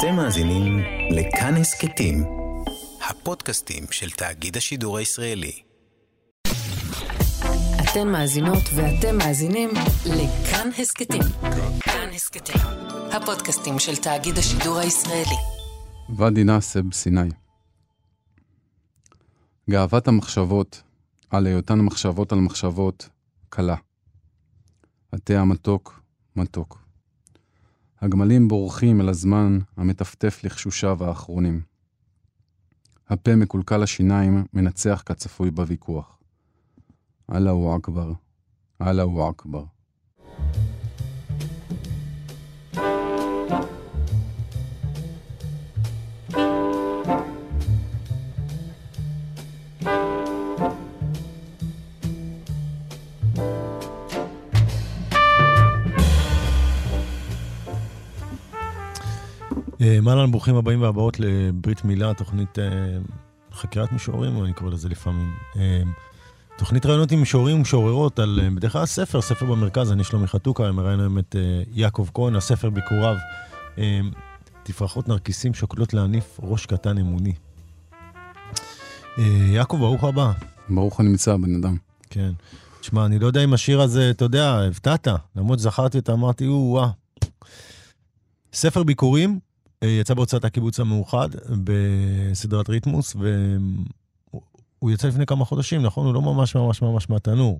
אתם מאזינים לכאן הסכתים, הפודקאסטים של תאגיד השידור הישראלי. אתן מאזינות ואתם מאזינים לכאן הסכתים. כאן הסכתים, הפודקאסטים של תאגיד השידור הישראלי. ואדי נאסב, סיני. גאוות המחשבות, על היותן המחשבות על מחשבות, קלה. התה המתוק, מתוק. הגמלים בורחים אל הזמן המטפטף לחשושיו האחרונים. הפה מקולקל השיניים מנצח כצפוי בוויכוח. אללהו אכבר, אללהו אכבר. מעלן, ברוכים הבאים והבאות לברית מילה, תוכנית חקירת משוררים, אני קורא לזה לפעמים. תוכנית רעיונות עם משוררים ומשוררות על בדרך כלל ספר במרכז, אני שלומי חתוקה, מראיין היום את יעקב כהן, הספר ביקוריו, תפרחות נרקיסים שוקלות להניף ראש קטן אמוני. יעקב, ברוך הבא. ברוך הנמצא, בן אדם. כן. תשמע, אני לא יודע אם השיר הזה, אתה יודע, הבטעת, למרות זכרתי אותה, אמרתי, ספר ביקורים, יצא בהוצאת הקיבוץ המאוחד בסדרת ריתמוס, והוא יצא לפני כמה חודשים, נכון? הוא לא ממש מהתנור.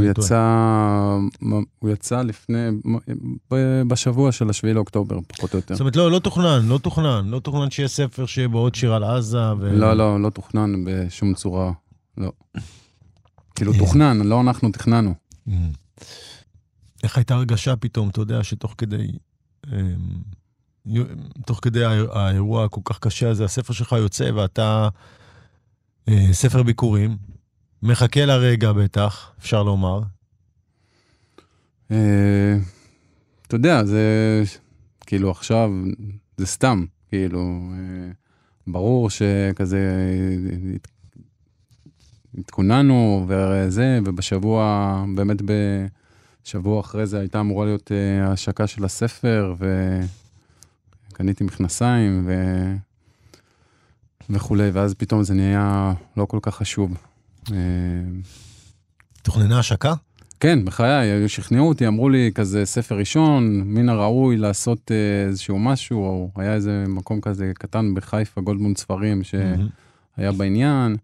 הוא יצא לפני, בשבוע של 7 לאוקטובר, פחות או יותר. זאת אומרת, לא תוכנן שיהיה ספר שיהיה בעוד שיר על עזה. לא תוכנן בשום צורה, לא. כאילו תוכנן, לא אנחנו תכננו. איך הייתה הרגשה פתאום, אתה יודע, שתוך כדי האירוע הכל כך קשה הזה, הספר שלך יוצא, ואתה ספר ביקורים, מחכה לרגע בטח, אפשר לומר. אתה יודע, זה כאילו עכשיו, זה סתם, כאילו, ברור שכזה התכוננו וזה, ובשבוע, באמת בשבוע אחרי זה הייתה אמורה להיות ההשקה של הספר, קניתי מכנסיים וכולי, ואז פתאום זה נהיה לא כל כך חשוב. תוכננה השקה? כן, בחיי, שכנעו אותי, אמרו לי כזה ספר ראשון, מן הראוי לעשות איזשהו משהו, או היה איזה מקום כזה קטן בחיפה, גולדמונד ספרים, שהיה בעניין,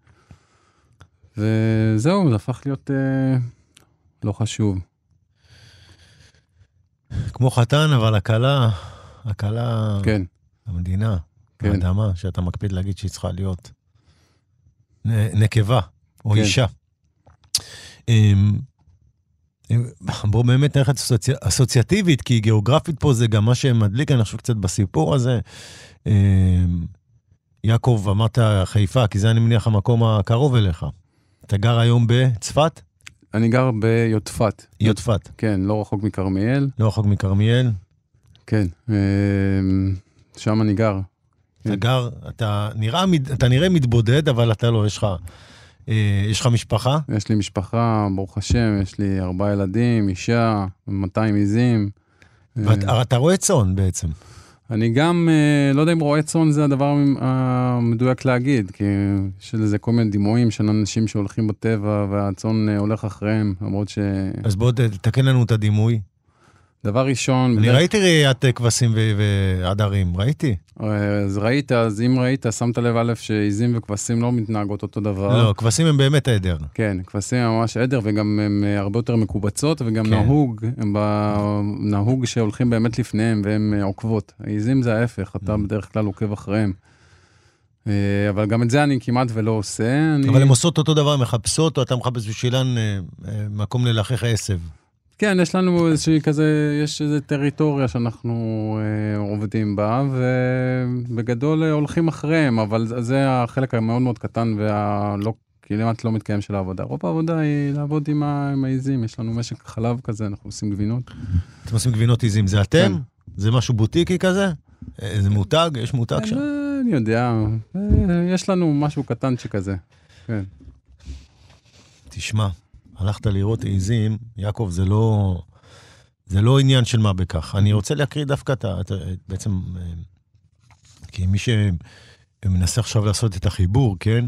וזהו, זה הפך להיות לא חשוב. כמו חתן, אבל הקלה, כן. המדינה, כן. האדמה, שאתה מקפיד להגיד שהיא צריכה להיות נקבה, או כן. אישה. בואו באמת נלכת אסוציאטיבית, כי גיאוגרפית פה זה גם מה שמדליק, אני חושב קצת בסיפור הזה. יעקב, אמרת חיפה, כי זה אני מניח המקום הקרוב אליך. אתה גר היום בצפת? אני גר ביוטפת. יוטפת. כן, לא רחוק מכרמיאל. לא רחוק מכרמיאל. כן, שם אני גר. אתה גר, אתה נראה מתבודד, אבל אתה לא, יש לך משפחה? יש לי משפחה, ברוך השם, יש לי 4 ילדים, אישה, 200 עיזים. ואתה רואה צאן בעצם. אני גם, לא יודע אם רואה צאן זה הדבר המדויק להגיד, כי יש לזה כל מיני דימויים של אנשים שהולכים בטבע, והצאן הולך אחריהם, למרות ש... אז בוא תתקן לנו את הדימוי. דבר ראשון... אני ראיתי ראיית כבשים ועדרים, ראיתי. אז אם ראית, שמת לב א' שעיזים וכבשים לא מתנהגות אותו דבר. לא, כבשים הם באמת עדר. כן, כבשים הם ממש עדר, וגם הם הרבה יותר מקובצות, וגם נהוג שהולכים באמת לפניהם, והם עוקבות. העיזים זה ההפך, אתה בדרך כלל עוקב אחריהם. אבל גם את זה אני כמעט ולא עושה. אבל הם עושות אותו דבר, מחפשות, או אתה מחפש בשבילן מקום ללחך עשב. כן, יש לנו יש איזו טריטוריה שאנחנו עובדים בה, ובגדול הולכים אחריהם, אבל זה החלק המאוד מאוד קטן, כמעט לא מתקיים של העבודה. רוב העבודה היא לעבוד עם העיזים, יש לנו משק חלב כזה, אנחנו עושים גבינות. אתם עושים גבינות עיזים, זה אתם? זה משהו בוטיקי כזה? זה מותג? יש מותג שם? אני יודע, יש לנו משהו קטן שכזה, כן. תשמע. הלכת לראות עיזים, יעקב, זה לא עניין של מה בכך. אני רוצה להקריא דווקא בעצם כי מי שמנסה עכשיו לעשות את החיבור, כן?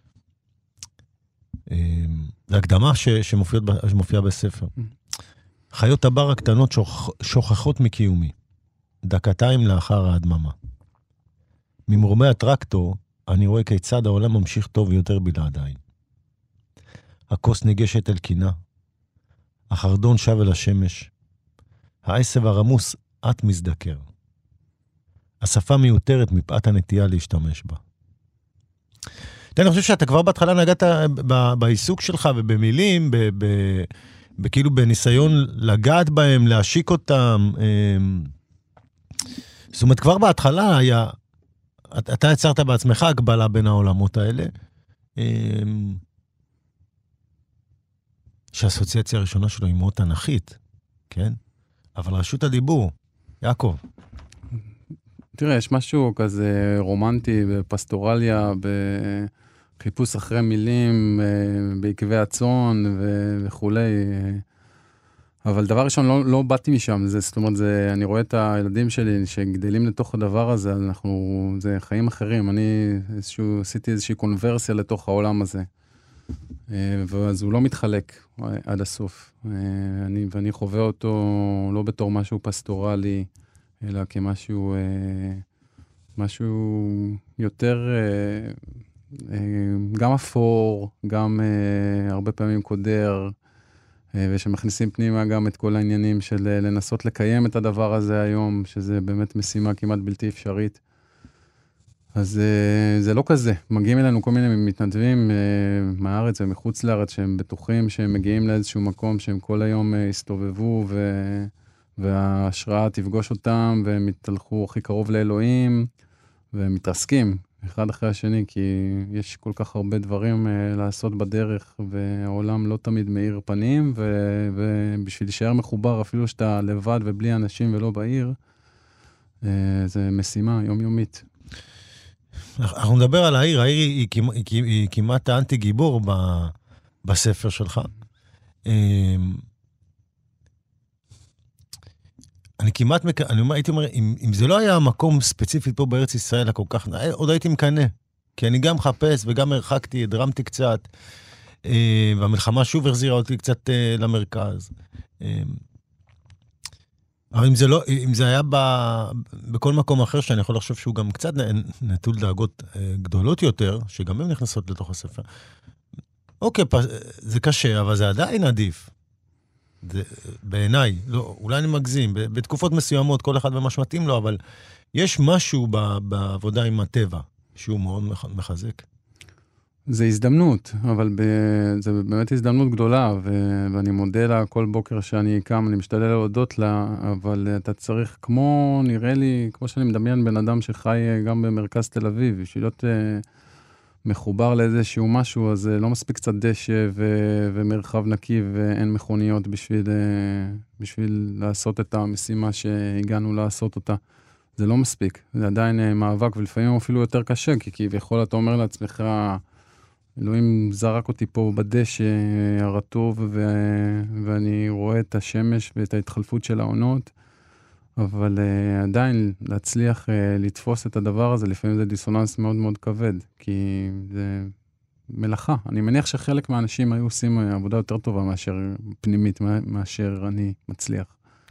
זה הקדמה שמופיעה בספר. חיות הבר הקטנות שוכחות מקיומי, דקתיים לאחר ההדממה. ממרומי הטרקטור, אני רואה כיצד העולם ממשיך טוב יותר בלעדיי. הכוס ניגשת אל קינה, החרדון שב אל השמש, העשב הרמוס את מזדקר. השפה מיותרת מפאת הנטייה להשתמש בה. אני חושב שאתה כבר בהתחלה נגעת בעיסוק שלך ובמילים, כאילו בניסיון לגעת בהם, להשיק אותם. זאת אומרת, כבר בהתחלה היה, אתה יצרת בעצמך הגבלה בין העולמות האלה, שהאסוציאציה הראשונה שלו היא מאוד תנכית, כן? אבל רשות הדיבור, יעקב. תראה, יש משהו כזה רומנטי בפסטורליה, בחיפוש אחרי מילים, בעקבי הצאן וכולי. אבל דבר ראשון, לא באתי משם. זאת אומרת, אני רואה את הילדים שלי שגדלים לתוך הדבר הזה, זה חיים אחרים. אני עשיתי איזושהי קונברסיה לתוך העולם הזה. ואז הוא לא מתחלק עד הסוף. ואני חווה אותו לא בתור משהו פסטורלי, אלא כמשהו יותר גם אפור, גם הרבה פעמים קודר, ושמכניסים פנימה גם את כל העניינים של לנסות לקיים את הדבר הזה היום, שזה באמת משימה כמעט בלתי אפשרית. אז זה לא כזה. מגיעים אלינו כל מיני מתנדבים מהארץ ומחוץ לארץ, שהם בטוחים שהם מגיעים לאיזשהו מקום, שהם כל היום הסתובבו וההשראה תפגוש אותם, והם יתהלכו הכי קרוב לאלוהים, והם מתרסקים אחד אחרי השני, כי יש כל כך הרבה דברים לעשות בדרך, והעולם לא תמיד מאיר פנים, ובשביל להישאר מחובר, אפילו שאתה לבד ובלי אנשים ולא בעיר, זה משימה יומיומית. אנחנו נדבר על העיר, העיר היא כמעט האנטי גיבור בספר שלך. הייתי אומר, אם זה לא היה מקום ספציפית פה בארץ ישראל הכל כך, עוד הייתי מקנה, כי אני גם מחפש וגם הרחקתי, הדרמתי קצת, והמלחמה שוב החזירה אותי קצת למרכז. אבל אם זה היה בכל מקום אחר, שאני יכול לחשוב שהוא גם קצת נטול דאגות גדולות יותר, שגם הן נכנסות לתוך הספר. אוקיי, זה קשה, אבל זה עדיין עדיף. בעיניי, לא, אולי אני מגזים, בתקופות מסוימות, כל אחד במה שמתאים לו, אבל יש משהו בעבודה עם הטבע, שהוא מאוד מחזק. זה הזדמנות, אבל זה באמת הזדמנות גדולה, ואני מודה לה כל בוקר שאני קם, אני משתדל להודות לה, אבל אתה צריך, נראה לי, כמו שאני מדמיין בן אדם שחי גם במרכז תל אביב, בשביל להיות מחובר לאיזשהו משהו, אז לא מספיק קצת דשא ומרחב נקי, ואין מכוניות בשביל לעשות את המשימה שהגענו לעשות אותה. זה לא מספיק, זה עדיין מאבק, ולפעמים אפילו יותר קשה, כי כביכול אתה אומר לעצמך, אלוהים זרק אותי פה בדשא הרטוב, ואני רואה את השמש ואת ההתחלפות של העונות, אבל עדיין להצליח לתפוס את הדבר הזה, לפעמים זה דיסוננס מאוד מאוד כבד, כי זה מלאכה. אני מניח שחלק מהאנשים היו עושים עבודה יותר טובה מאשר פנימית, מאשר אני מצליח.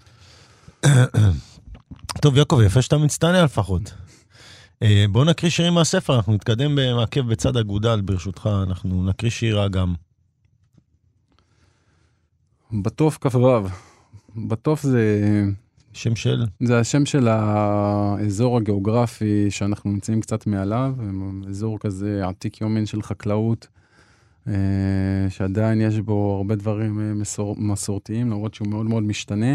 טוב, יעקב, יפה שאתה מצטנע לפחות. בואו נקריא שירים מהספר, אנחנו נתקדם במעקב בצד אגודל, ברשותך, אנחנו נקריא שירה גם. בטוף כ"ו. בטוף זה... שם של? זה השם של האזור הגיאוגרפי שאנחנו נמצאים קצת מעליו, אזור כזה עתיק יומין של חקלאות, שעדיין יש בו הרבה דברים מסורתיים, למרות שהוא מאוד מאוד משתנה.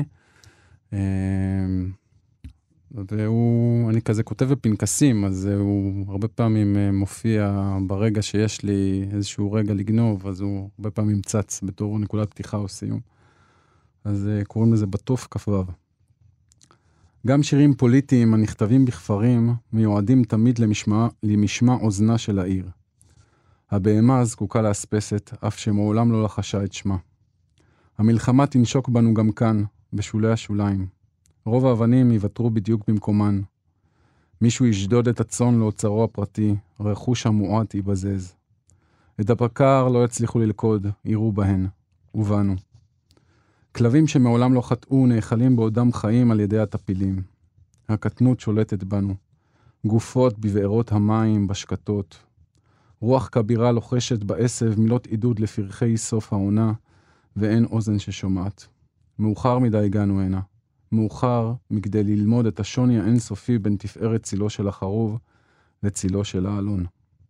אני כזה כותב בפנקסים, אז הוא הרבה פעמים מופיע ברגע שיש לי איזשהו רגע לגנוב, אז הוא הרבה פעמים צץ בתור נקודת פתיחה או סיום. אז קוראים לזה בטוף כ"ו. גם שירים פוליטיים הנכתבים בכפרים מיועדים תמיד למשמע אוזנה של העיר. הבהמה זקוקה להספסת, אף שמעולם לא לחשה את שמה. המלחמה תנשוק בנו גם כאן, בשולי השוליים. רוב האבנים יוותרו בדיוק במקומן. מישהו ישדוד את הצאן לאוצרו הפרטי, רכוש המועט ייבזז. את הבקר לא יצליחו ללכוד, יראו בהן, ובנו. כלבים שמעולם לא חטאו נאכלים בעודם חיים על ידי הטפילים. הקטנות שולטת בנו. גופות בבארות המים, בשקטות. רוח כבירה לוחשת בעשב מילות עידוד לפרחי סוף העונה, ואין אוזן ששומעת. מאוחר מדי הגענו הנה. מאוחר מכדי ללמוד את השוני האינסופי בין תפארת צילו של החרוב לצילו של האלון.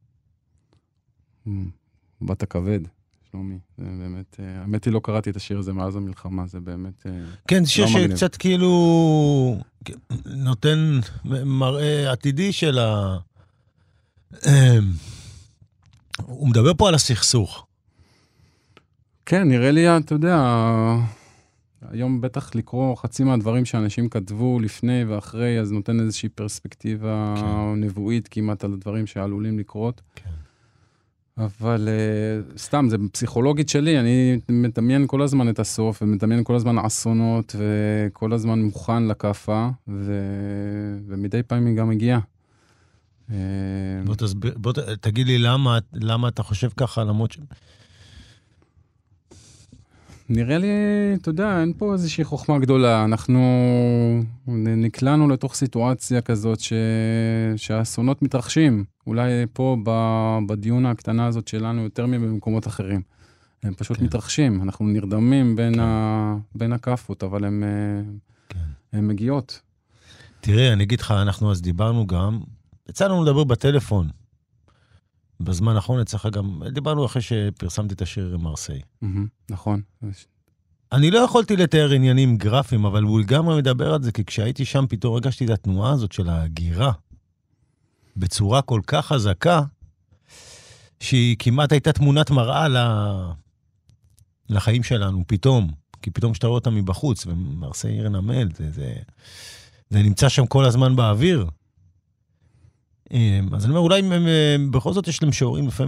בת הכבד, שלומי, זה באמת, האמת היא לא קראתי את השיר הזה מאז המלחמה, זה באמת כן, שיר שקצת כאילו נותן מראה עתידי של הוא מדבר פה על הסכסוך. כן, נראה לי, אתה יודע, היום בטח לקרוא חצי מהדברים שאנשים כתבו לפני ואחרי, אז נותן איזושהי פרספקטיבה נבואית כמעט על הדברים שעלולים לקרות. כן. אבל סתם, זה פסיכולוגית שלי, אני מדמיין כל הזמן את הסוף, ומדמיין כל הזמן אסונות, וכל הזמן מוכן לקפה, ומדי פעם היא גם הגיעה. בוא תגיד לי למה אתה חושב ככה, למרות ש... נראה לי, אתה יודע, אין פה איזושהי חוכמה גדולה. אנחנו נקלענו לתוך סיטואציה כזאת שהאסונות מתרחשים. אולי פה בדיון הקטנה הזאת שלנו יותר מבמקומות אחרים. הם פשוט מתרחשים. אנחנו נרדמים בין הכפות, אבל הם מגיעות. תראה, אני אגיד לך, אנחנו אז דיברנו גם, יצאנו לדבר בטלפון. בזמן האחרון אצלך גם, דיברנו אחרי שפרסמתי את השיר מרסיי. נכון. אני לא יכולתי לתאר עניינים גרפיים, אבל הוא גם מדבר על זה, כי כשהייתי שם פתאום רגשתי את התנועה הזאת של ההגירה, בצורה כל כך חזקה, שהיא כמעט הייתה תמונת מראה לחיים שלנו, פתאום. כי פתאום שאתה רואה אותה מבחוץ, ומרסיי עיר נמל, זה נמצא שם כל הזמן באוויר. אז אני אומר, אולי בכל זאת יש להם שעורים, לפעמים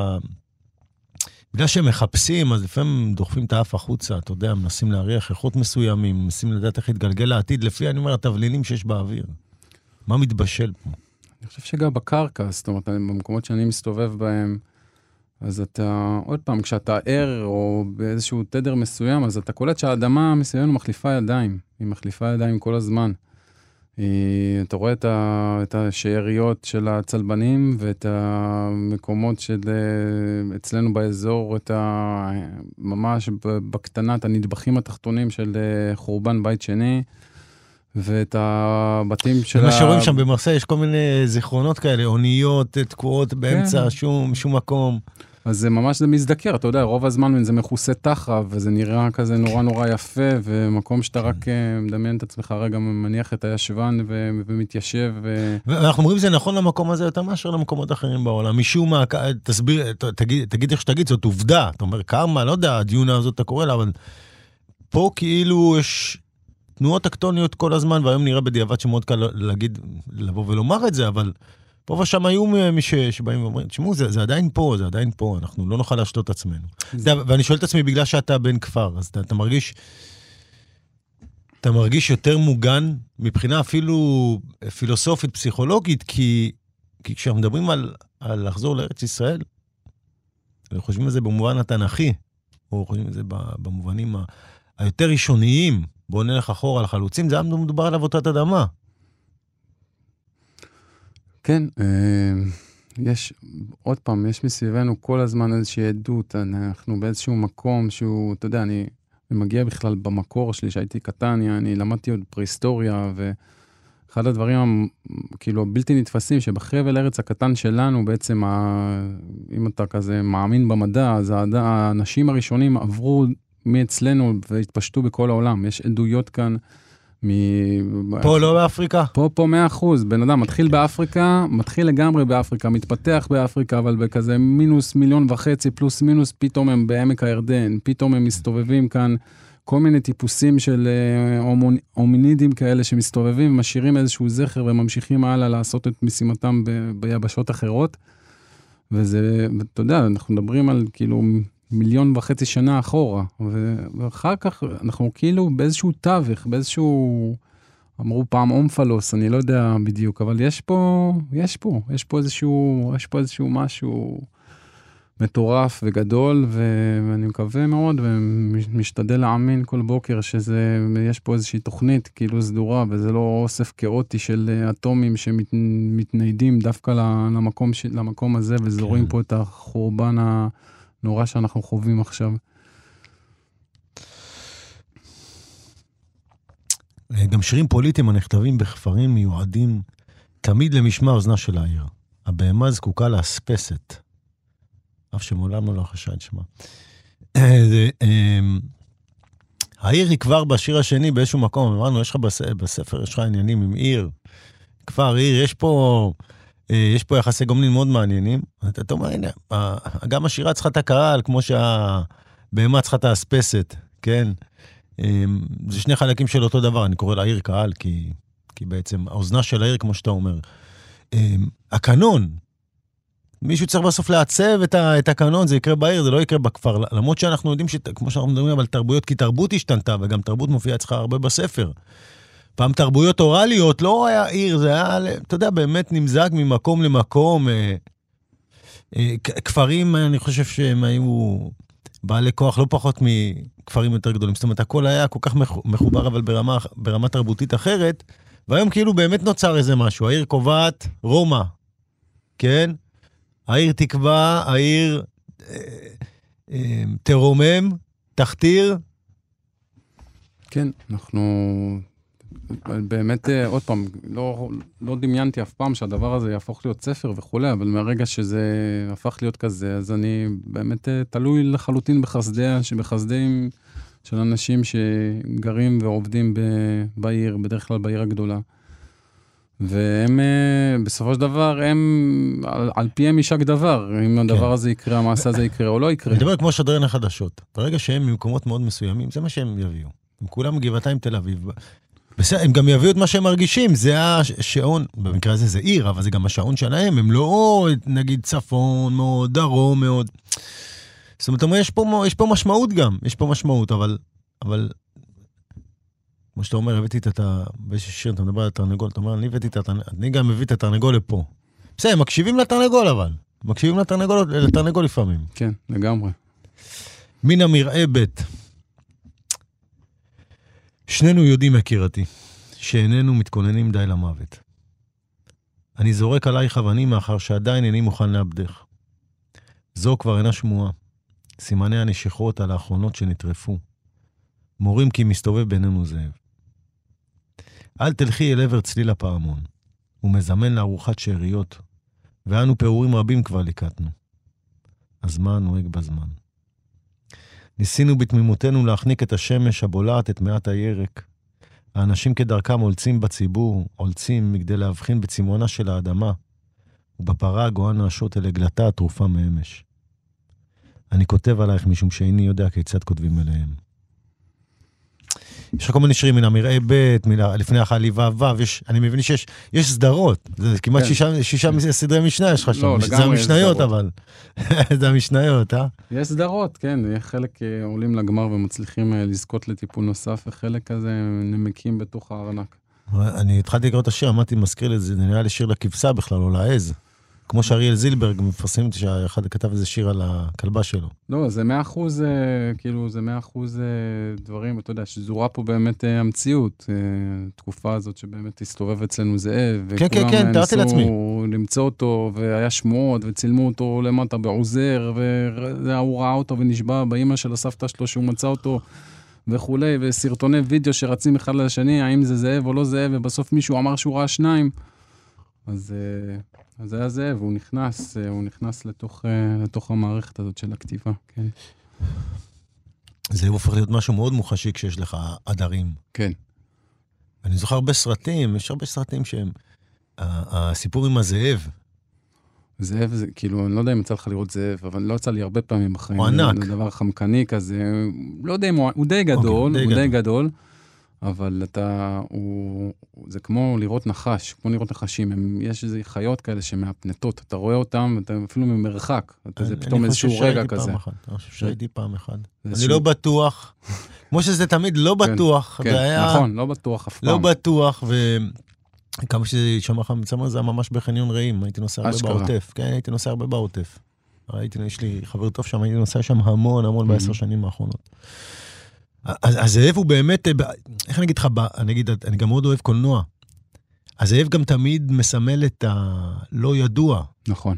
בגלל שהם מחפשים, אז לפעמים דוחפים את האף החוצה, אתה יודע, מנסים להריח איכות מסוימים, מנסים לדעת איך להתגלגל לעתיד, לפי, אני אומר, התבלינים שיש באוויר. מה מתבשל פה? אני חושב שגם בקרקע, זאת אומרת, במקומות שאני מסתובב בהם, אז אתה, עוד פעם, כשאתה ער או באיזשהו תדר מסוים, אז אתה קולט שהאדמה מסוימת מחליפה ידיים, היא מחליפה ידיים כל הזמן. אתה רואה את השאריות של הצלבנים ואת המקומות של אצלנו באזור, ממש בקטנת הנדבכים התחתונים של חורבן בית שני, ואת הבתים של... מה שרואים שם במרסיי, יש כל מיני זיכרונות כאלה, אוניות, תקועות באמצע, שום מקום. אז זה ממש, זה מזדקר, אתה יודע, רוב הזמן זה מכוסה תחת, וזה נראה כזה נורא יפה, ומקום שאתה רק מדמיין את עצמך, רגע מניח את הישבן ומתיישב. ואנחנו אומרים, זה נכון למקום הזה יותר מאשר למקומות אחרים בעולם. משום מה, תסביר, תגיד איך שתגיד, זאת עובדה. אתה אומר, כמה, לא יודע, הדיונה הזאת אתה קורא לה, אבל פה כאילו יש תנועות טקטוניות כל הזמן, והיום נראה בדיעבד שמאוד קל להגיד, לבוא ולומר את זה, אבל... פה ושם היו מי שבאים ואומרים, תשמעו, זה עדיין פה, אנחנו לא נוכל להשתות את עצמנו. ואני שואל את עצמי, בגלל שאתה בן כפר, אז אתה מרגיש יותר מוגן, מבחינה אפילו פילוסופית, פסיכולוגית, כי כשאנחנו מדברים על לחזור לארץ ישראל, אנחנו חושבים על זה במובן התנ"כי, או חושבים על זה במובנים היותר ראשוניים, בואו נלך אחורה על החלוצים, זה מדובר על עבודת אדמה. כן, עוד פעם, יש מסביבנו כל הזמן איזושהי עדות, אנחנו באיזשהו מקום שהוא, אתה יודע, אני מגיע בכלל במקור שלי, שהייתי קטן, אני למדתי עוד פרהיסטוריה, ואחד הדברים, כאילו, הבלתי נתפסים, שבחבל ארץ הקטן שלנו, בעצם, אם אתה כזה מאמין במדע, אז האנשים הראשונים עברו מאצלנו והתפשטו בכל העולם, יש עדויות כאן, פה לא באפריקה? פה 100%. בן אדם מתחיל באפריקה, מתחיל לגמרי באפריקה, מתפתח באפריקה, אבל בכזה מינוס 1.5 מיליון, פלוס מינוס, פתאום הם בעמק הירדן, פתאום הם מסתובבים כאן, כל מיני טיפוסים של הומינידים כאלה שמסתובבים, משאירים איזשהו זכר וממשיכים הלאה לעשות את משימתם ביבשות אחרות. וזה, אתה יודע, אנחנו מדברים על כאילו 1.5 מיליון שנה אחורה, ואחר כך אנחנו כאילו באיזשהו תווך, באיזשהו אמרו פעם אומפלוס, אני לא יודע בדיוק, אבל יש פה איזשהו משהו מטורף וגדול, ואני מקווה מאוד, ומשתדל להאמין כל בוקר שיש פה איזושהי תוכנית כאילו סדורה, וזה לא אוסף כאוטי של אטומים שמתניידים דווקא למקום הזה, וזורים פה את החורבן הנורא שאנחנו חווים עכשיו. גם שירים פוליטיים הנכתבים בכפרים מיועדים תמיד למשמע אוזנה של העיר. הבהמה זקוקה לאספסת. אף שמעולם לא חשד שמה. העיר היא כבר בשיר השני באיזשהו מקום, אמרנו, יש לך בספר, יש לך עניינים עם עיר, כפר עיר, יש פה יחסי גומלין מאוד מעניינים. אתה אומר, הנה, גם השירה צריכה את הקהל, כמו שהבהמה צריכה את האספסת, כן? זה שני חלקים של אותו דבר, אני קורא לעיר קהל, כי בעצם האוזנה של העיר, כמו שאתה אומר. הקנון, מישהו צריך בסוף לעצב את הקנון, זה יקרה בעיר, זה לא יקרה בכפר, למרות שאנחנו יודעים כמו שאנחנו מדברים על תרבויות, כי תרבות השתנתה, וגם תרבות מופיעה אצלך הרבה בספר. פעם תרבויות אורליות, לא היה עיר, זה היה, אתה יודע, באמת נמזג ממקום למקום. כפרים, אני חושב שהם היו בעלי כוח לא פחות מכפרים יותר גדולים. זאת אומרת, הכל היה כל כך מחובר, אבל ברמה תרבותית אחרת, והיום כאילו באמת נוצר איזה משהו. העיר קובעת רומא, כן? העיר תקבע, העיר תרומם, תחתיר. כן, אנחנו באמת, עוד פעם, לא דמיינתי אף פעם שהדבר הזה יהפוך להיות ספר וכולי, אבל מהרגע שזה הפך להיות כזה, אז אני באמת תלוי לחלוטין בחסדים של אנשים שגרים ועובדים בעיר, בדרך כלל בעיר הגדולה. והם, בסופו של דבר, הם, על פיהם יישק דבר, אם הדבר הזה יקרה, המעשה הזה יקרה או לא יקרה. אני מדבר כמו שדרן החדשות. ברגע שהם ממקומות מאוד מסוימים, זה מה שהם יביאו. הם כולם מגבעתיים תל אביב. בסדר, הם גם יביאו את מה שהם מרגישים, זה השעון, במקרה הזה זה עיר, אבל זה גם השעון שלהם, הם לא, נגיד, צפון מאוד, דרום מאוד. זאת אומרת, יש פה משמעות גם, יש פה משמעות, אבל כמו שאתה אומר, הבאתי את באיזשהו שיר, אתה מדבר על התרנגול, אתה אומר, אני גם מביא את התרנגול לפה. בסדר, מקשיבים לתרנגול אבל. מקשיבים לתרנגול לפעמים. כן, לגמרי. מן המראה בית. שנינו יודעים, יקירתי, שאיננו מתכוננים די למוות. אני זורק עלייך אבנים מאחר שעדיין איני מוכן לאבדך. זו כבר אינה שמועה. סימני הנשיכות על האחרונות שנטרפו. מורים כי מסתובב בינינו זאב. אל תלכי אל עבר צליל הפעמון. הוא מזמן לארוחת שאריות, ואנו פעורים רבים כבר לקטנו. הזמן נוהג בזמן. ניסינו בתמימותנו להחניק את השמש הבולעת את מעט הירק. האנשים כדרכם הולצים בציבור, הולצים מגדי להבחין בצימונה של האדמה, ובפרה הגועה נעשות אל עגלתה התרופה מאמש. אני כותב עלייך משום שאיני יודע כיצד כותבים אליהם. יש לך כל מיני שירים מן המראה ב', לפני החלי ו', אני מבין שיש סדרות, זה כמעט שישה סדרי משנה יש לך שם, זה המשניות אבל, זה המשניות, יש סדרות, כן, חלק עולים לגמר ומצליחים לזכות לטיפול נוסף, וחלק כזה נמקים בתוך הארנק. אני התחלתי לקרוא את השיר, אמרתי מזכיר לזה, זה נראה לי שיר לכבשה בכלל, או לעז. כמו שאריאל זילברג מפרסמים שאחד כתב איזה שיר על הכלבה שלו. לא, זה 100%, כאילו, זה 100% דברים, אתה יודע, שזורה פה באמת המציאות, תקופה הזאת שבאמת הסתובב אצלנו זאב, כן, תראתי לעצמי. למצוא אותו, והיה שמועות, וצילמו אותו למטה בעוזר, והוא ראה אותו ונשבע באמא של הסבתא שלו שהוא מצא אותו, וכולי, וסרטוני וידאו שרצים אחד לשני, האם זה זאב או לא זאב, ובסוף מישהו אמר שהוא ראה שניים, אז זה היה זה, והוא נכנס לתוך המערכת הזאת של הכתיבה, כן. זה הופך להיות משהו מאוד מוחשי כשיש לך עדרים. כן. אני זוכר הרבה סרטים, יש הרבה סרטים שהם, הסיפור עם הזאב. זאב, זה, כאילו, אני לא יודע אם יצא לך לראות זאב, אבל לא יצא לי הרבה פעמים בחיים. הוא ענק. זה דבר חמקני כזה, לא יודע אם הוא די גדול, הוא די גדול, אבל זה כמו לראות נחש, כמו לראות נחשים. יש איזה חיות כאלה שמהפנטות, אתה רואה אותם, אתה אפילו ממרחק, זה פתאום איזשהו רגע כזה. אני חושב שהייתי פעם אחד. אני לא בטוח, כמו שזה תמיד לא בטוח. נכון, לא בטוח אף פעם. לא בטוח, וכמה שזה יישמע לך מצמר, זה היה ממש בחניון רעים, הייתי נוסע הרבה בעוטף. כן, הייתי נוסע הרבה בעוטף. יש לי חבר טוב שם, הייתי נוסע שם המון ב10 שנים האחרונות. אז הזאב הוא באמת, איך אני אגיד לך, אני גם מאוד אוהב קולנוע. הזאב גם תמיד מסמל את הלא ידוע. נכון.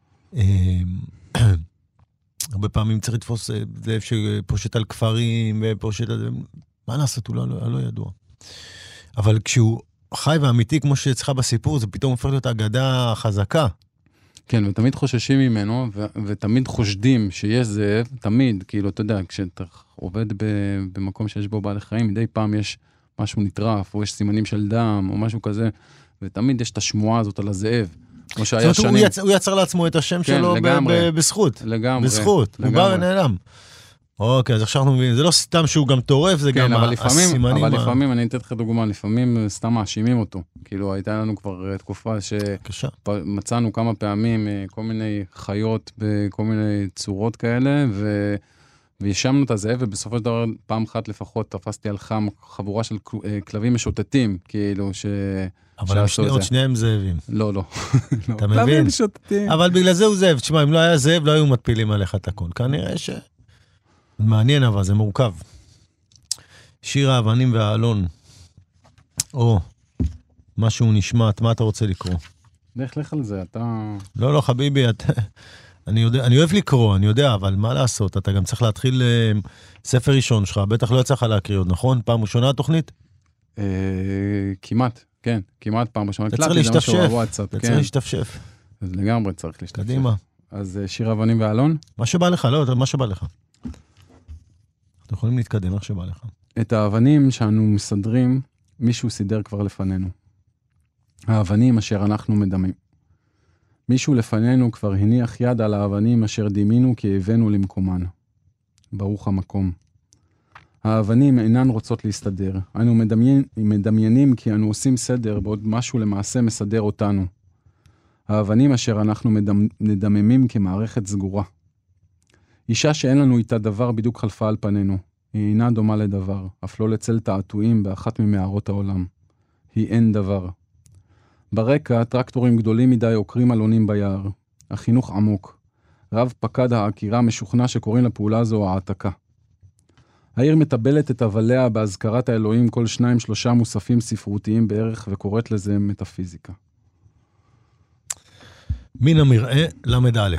הרבה פעמים צריך לתפוס זאב שפושט על כפרים, ופושט על... מה לעשות, הוא לא ידוע. אבל כשהוא חי ואמיתי, כמו שצריכה בסיפור, זה פתאום הופך להיות אגדה חזקה. כן, ותמיד חוששים ממנו, ותמיד חושדים שיש זאב, תמיד, כאילו, אתה יודע, כשאתה עובד במקום שיש בו בעלי חיים, מדי פעם יש משהו נטרף, או יש סימנים של דם, או משהו כזה, ותמיד יש את השמועה הזאת על הזאב, כמו שהיה שנים. הוא יצר לעצמו את השם שלו בזכות. לגמרי. בזכות, הוא בא ונעלם. אוקיי, אז עכשיו אנחנו מבינים, זה לא סתם שהוא גם טורף, זה גם הסימנים. אבל לפעמים, אני אתן לך דוגמה, לפעמים סתם מאשימים אותו. כאילו, הייתה לנו כבר תקופה שמצאנו כמה פעמים כל מיני חיות בכל מיני צורות כאלה, וישמנו את הזאב, ובסופו של דבר, פעם אחת לפחות, תפסתי על חם חבורה של כלבים משוטטים, כאילו אבל עוד שניהם זאבים. לא. אתה מבין? אבל בגלל זה הוא זאב. תשמע, אם לא היה זאב, לא היו מטפילים עליך את הכל. כנראה ש... מעניין אבל, זה מורכב. שיר האבנים והאלון. משהו נשמעת, מה אתה רוצה לקרוא? לך על זה, אתה... לא, חביבי, אני אוהב לקרוא, אני יודע, אבל מה לעשות? אתה גם צריך להתחיל ספר ראשון שלך, בטח לא יצא לך להקריא עוד, נכון? פעם ראשונה התוכנית? כמעט, כן, כמעט פעם ראשונה. אתה צריך להשתפשף. אז לגמרי צריך להשתפשף. קדימה. אז שיר האבנים והאלון? מה שבא לך, מה שבא לך. אתם יכולים להתקדם איך שבא לך. את האבנים שאנו מסדרים, מישהו סידר כבר לפנינו. האבנים אשר אנחנו מדמים. מישהו לפנינו כבר הניח יד על האבנים אשר דימינו כי הבאנו למקומן. ברוך המקום. האבנים אינן רוצות להסתדר. אנו מדמיינים כי אנו עושים סדר, בעוד משהו למעשה מסדר אותנו. האבנים אשר אנחנו מדממים כמערכת סגורה. אישה שאין לנו איתה דבר בדיוק חלפה על פנינו. היא אינה דומה לדבר, אף לא לצל תעתועים באחת ממערות העולם. היא אין דבר. ברקע, טרקטורים גדולים מדי עוקרים אלונים ביער. החינוך עמוק. רב פקד העקירה משוכנע שקוראים לפעולה הזו העתקה. העיר מטבלת את אבליה בהזכרת האלוהים כל 2-3 מוספים ספרותיים בערך וקוראת לזה מטאפיזיקה. מן המראה למד א'.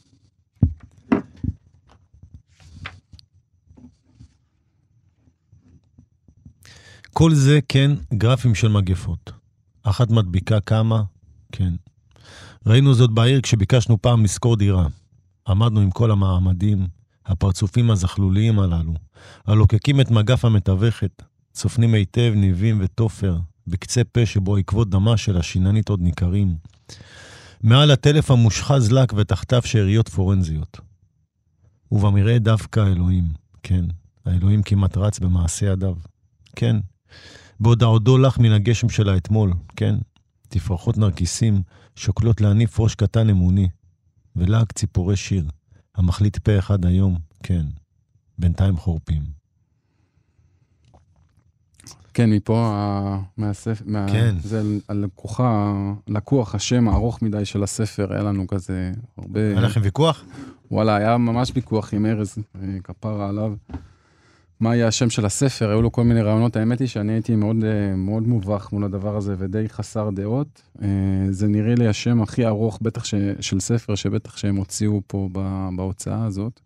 כל זה כן גרפים של מגפות. אחת מדביקה כמה? כן. ראינו זאת בעיר כשביקשנו פעם לשכור דירה. עמדנו עם כל המעמדים, הפרצופים הזכלוליים הללו, הלוקקים את מגף המתווכת, צופנים היטב ניבים ותופר, בקצה פה שבו עקבות דמה של השיננית עוד ניכרים. מעל הטלף המושחז לק ותחתיו שאריות פורנזיות. ובמראה דווקא האלוהים, כן, האלוהים כמעט רץ במעשה ידיו, כן. בעוד העודו לך מן הגשם שלה אתמול, כן, תפרחות נרקיסים שוקלות להניף ראש קטן אמוני, ולהג ציפורי שיר, המחליט פה אחד היום, כן, בינתיים חורפים. כן, מפה כן. זה לקוח השם הארוך מדי של הספר, היה לנו כזה הרבה... היה לכם ויכוח? וואלה, היה ממש ויכוח עם ארז, כפרה עליו. מה היה השם של הספר? היו לו כל מיני רעיונות. האמת היא שאני הייתי מאוד, מאוד מובך מול הדבר הזה, ודי חסר דעות. זה נראה לי השם הכי ארוך, בטח של ספר, שבטח שהם הוציאו פה בהוצאה הזאת.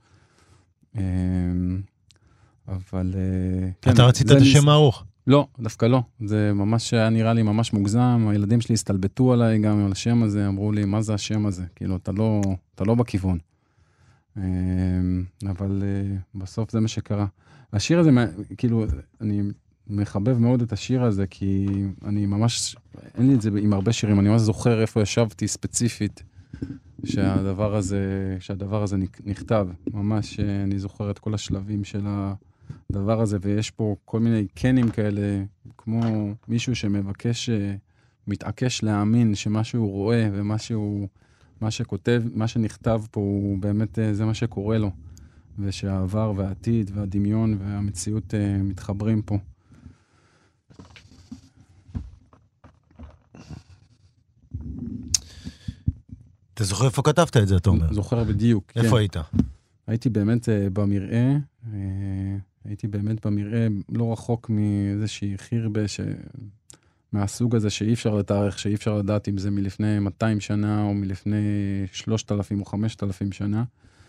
אבל... אתה רצית את השם הארוך? לא, דווקא לא. זה ממש היה נראה לי ממש מוגזם. הילדים שלי הסתלבטו עליי גם על השם הזה, אמרו לי, מה זה השם הזה? כאילו, אתה לא בכיוון. אבל בסוף זה מה שקרה. השיר הזה, כאילו, אני מחבב מאוד את השיר הזה, כי אני ממש, אין לי את זה עם הרבה שירים, אני ממש זוכר איפה ישבתי ספציפית, שהדבר הזה נכתב. ממש אני זוכר את כל השלבים של הדבר הזה, ויש פה כל מיני קנים כאלה, כמו מישהו שמבקש, מתעקש להאמין שמה שהוא רואה מה שכותב, מה שנכתב פה הוא באמת, זה מה שקורה לו. ושהעבר והעתיד והדמיון והמציאות מתחברים פה. אתה זוכר איפה כתבת את זה, אתה אומר? זוכר בדיוק. איפה היית? הייתי באמת במראה, לא רחוק מאיזושהי חירבה מהסוג הזה שאי אפשר לתארך, שאי אפשר לדעת אם זה מלפני 200 שנה או מלפני 3,000 או 5,000 שנה.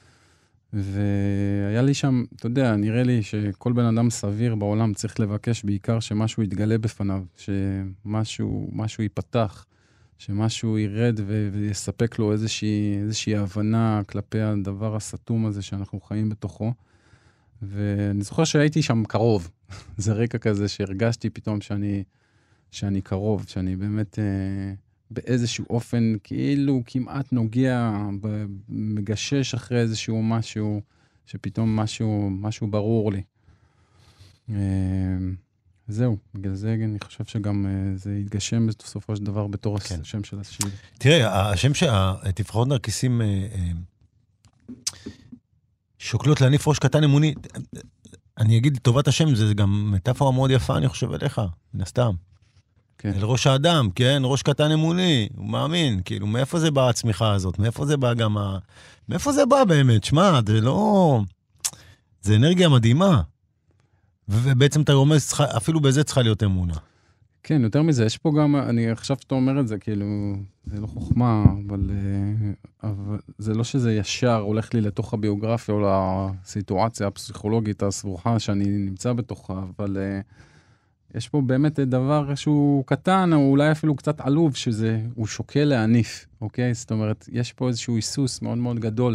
והיה לי שם, אתה יודע, נראה לי שכל בן אדם סביר בעולם צריך לבקש בעיקר שמשהו יתגלה בפניו, שמשהו ייפתח, שמשהו ירד ויספק לו איזושהי הבנה כלפי הדבר הסתום הזה שאנחנו חיים בתוכו. ואני זוכר שהייתי שם קרוב. זה רקע כזה שהרגשתי פתאום שאני קרוב, שאני באמת באיזשהו אופן כאילו כמעט נוגע, מגשש אחרי איזשהו משהו, שפתאום משהו ברור לי. זהו, בגלל זה אני חושב שגם זה יתגשם בסופו של דבר בתור השם של השיר. תראה, השם שהתפאורות נרקיסים שוקלות להניף ראש קטן אמוני, אני אגיד לטובת השם, זה גם מטאפורה מאוד יפה, אני חושב עליך, מן הסתם. כן. אל ראש האדם, כן? ראש קטן אמוני, הוא מאמין, כאילו, מאיפה זה באה הצמיחה הזאת? מאיפה זה באה גם מאיפה זה בא באמת? שמע, זה לא... זה אנרגיה מדהימה. ובעצם אתה אומר, אפילו בזה צריכה להיות אמונה. כן, יותר מזה, יש פה גם, אני חושב שאתה אומר את זה, כאילו, זה לא חוכמה, אבל זה לא שזה ישר הולך לי לתוך הביוגרפיה או לסיטואציה הפסיכולוגית הסבוכה שאני נמצא בתוכה, אבל יש פה באמת דבר שהוא קטן, או אולי אפילו קצת עלוב, הוא שוקל להניף, אוקיי? זאת אומרת, יש פה איזשהו היסוס מאוד מאוד גדול.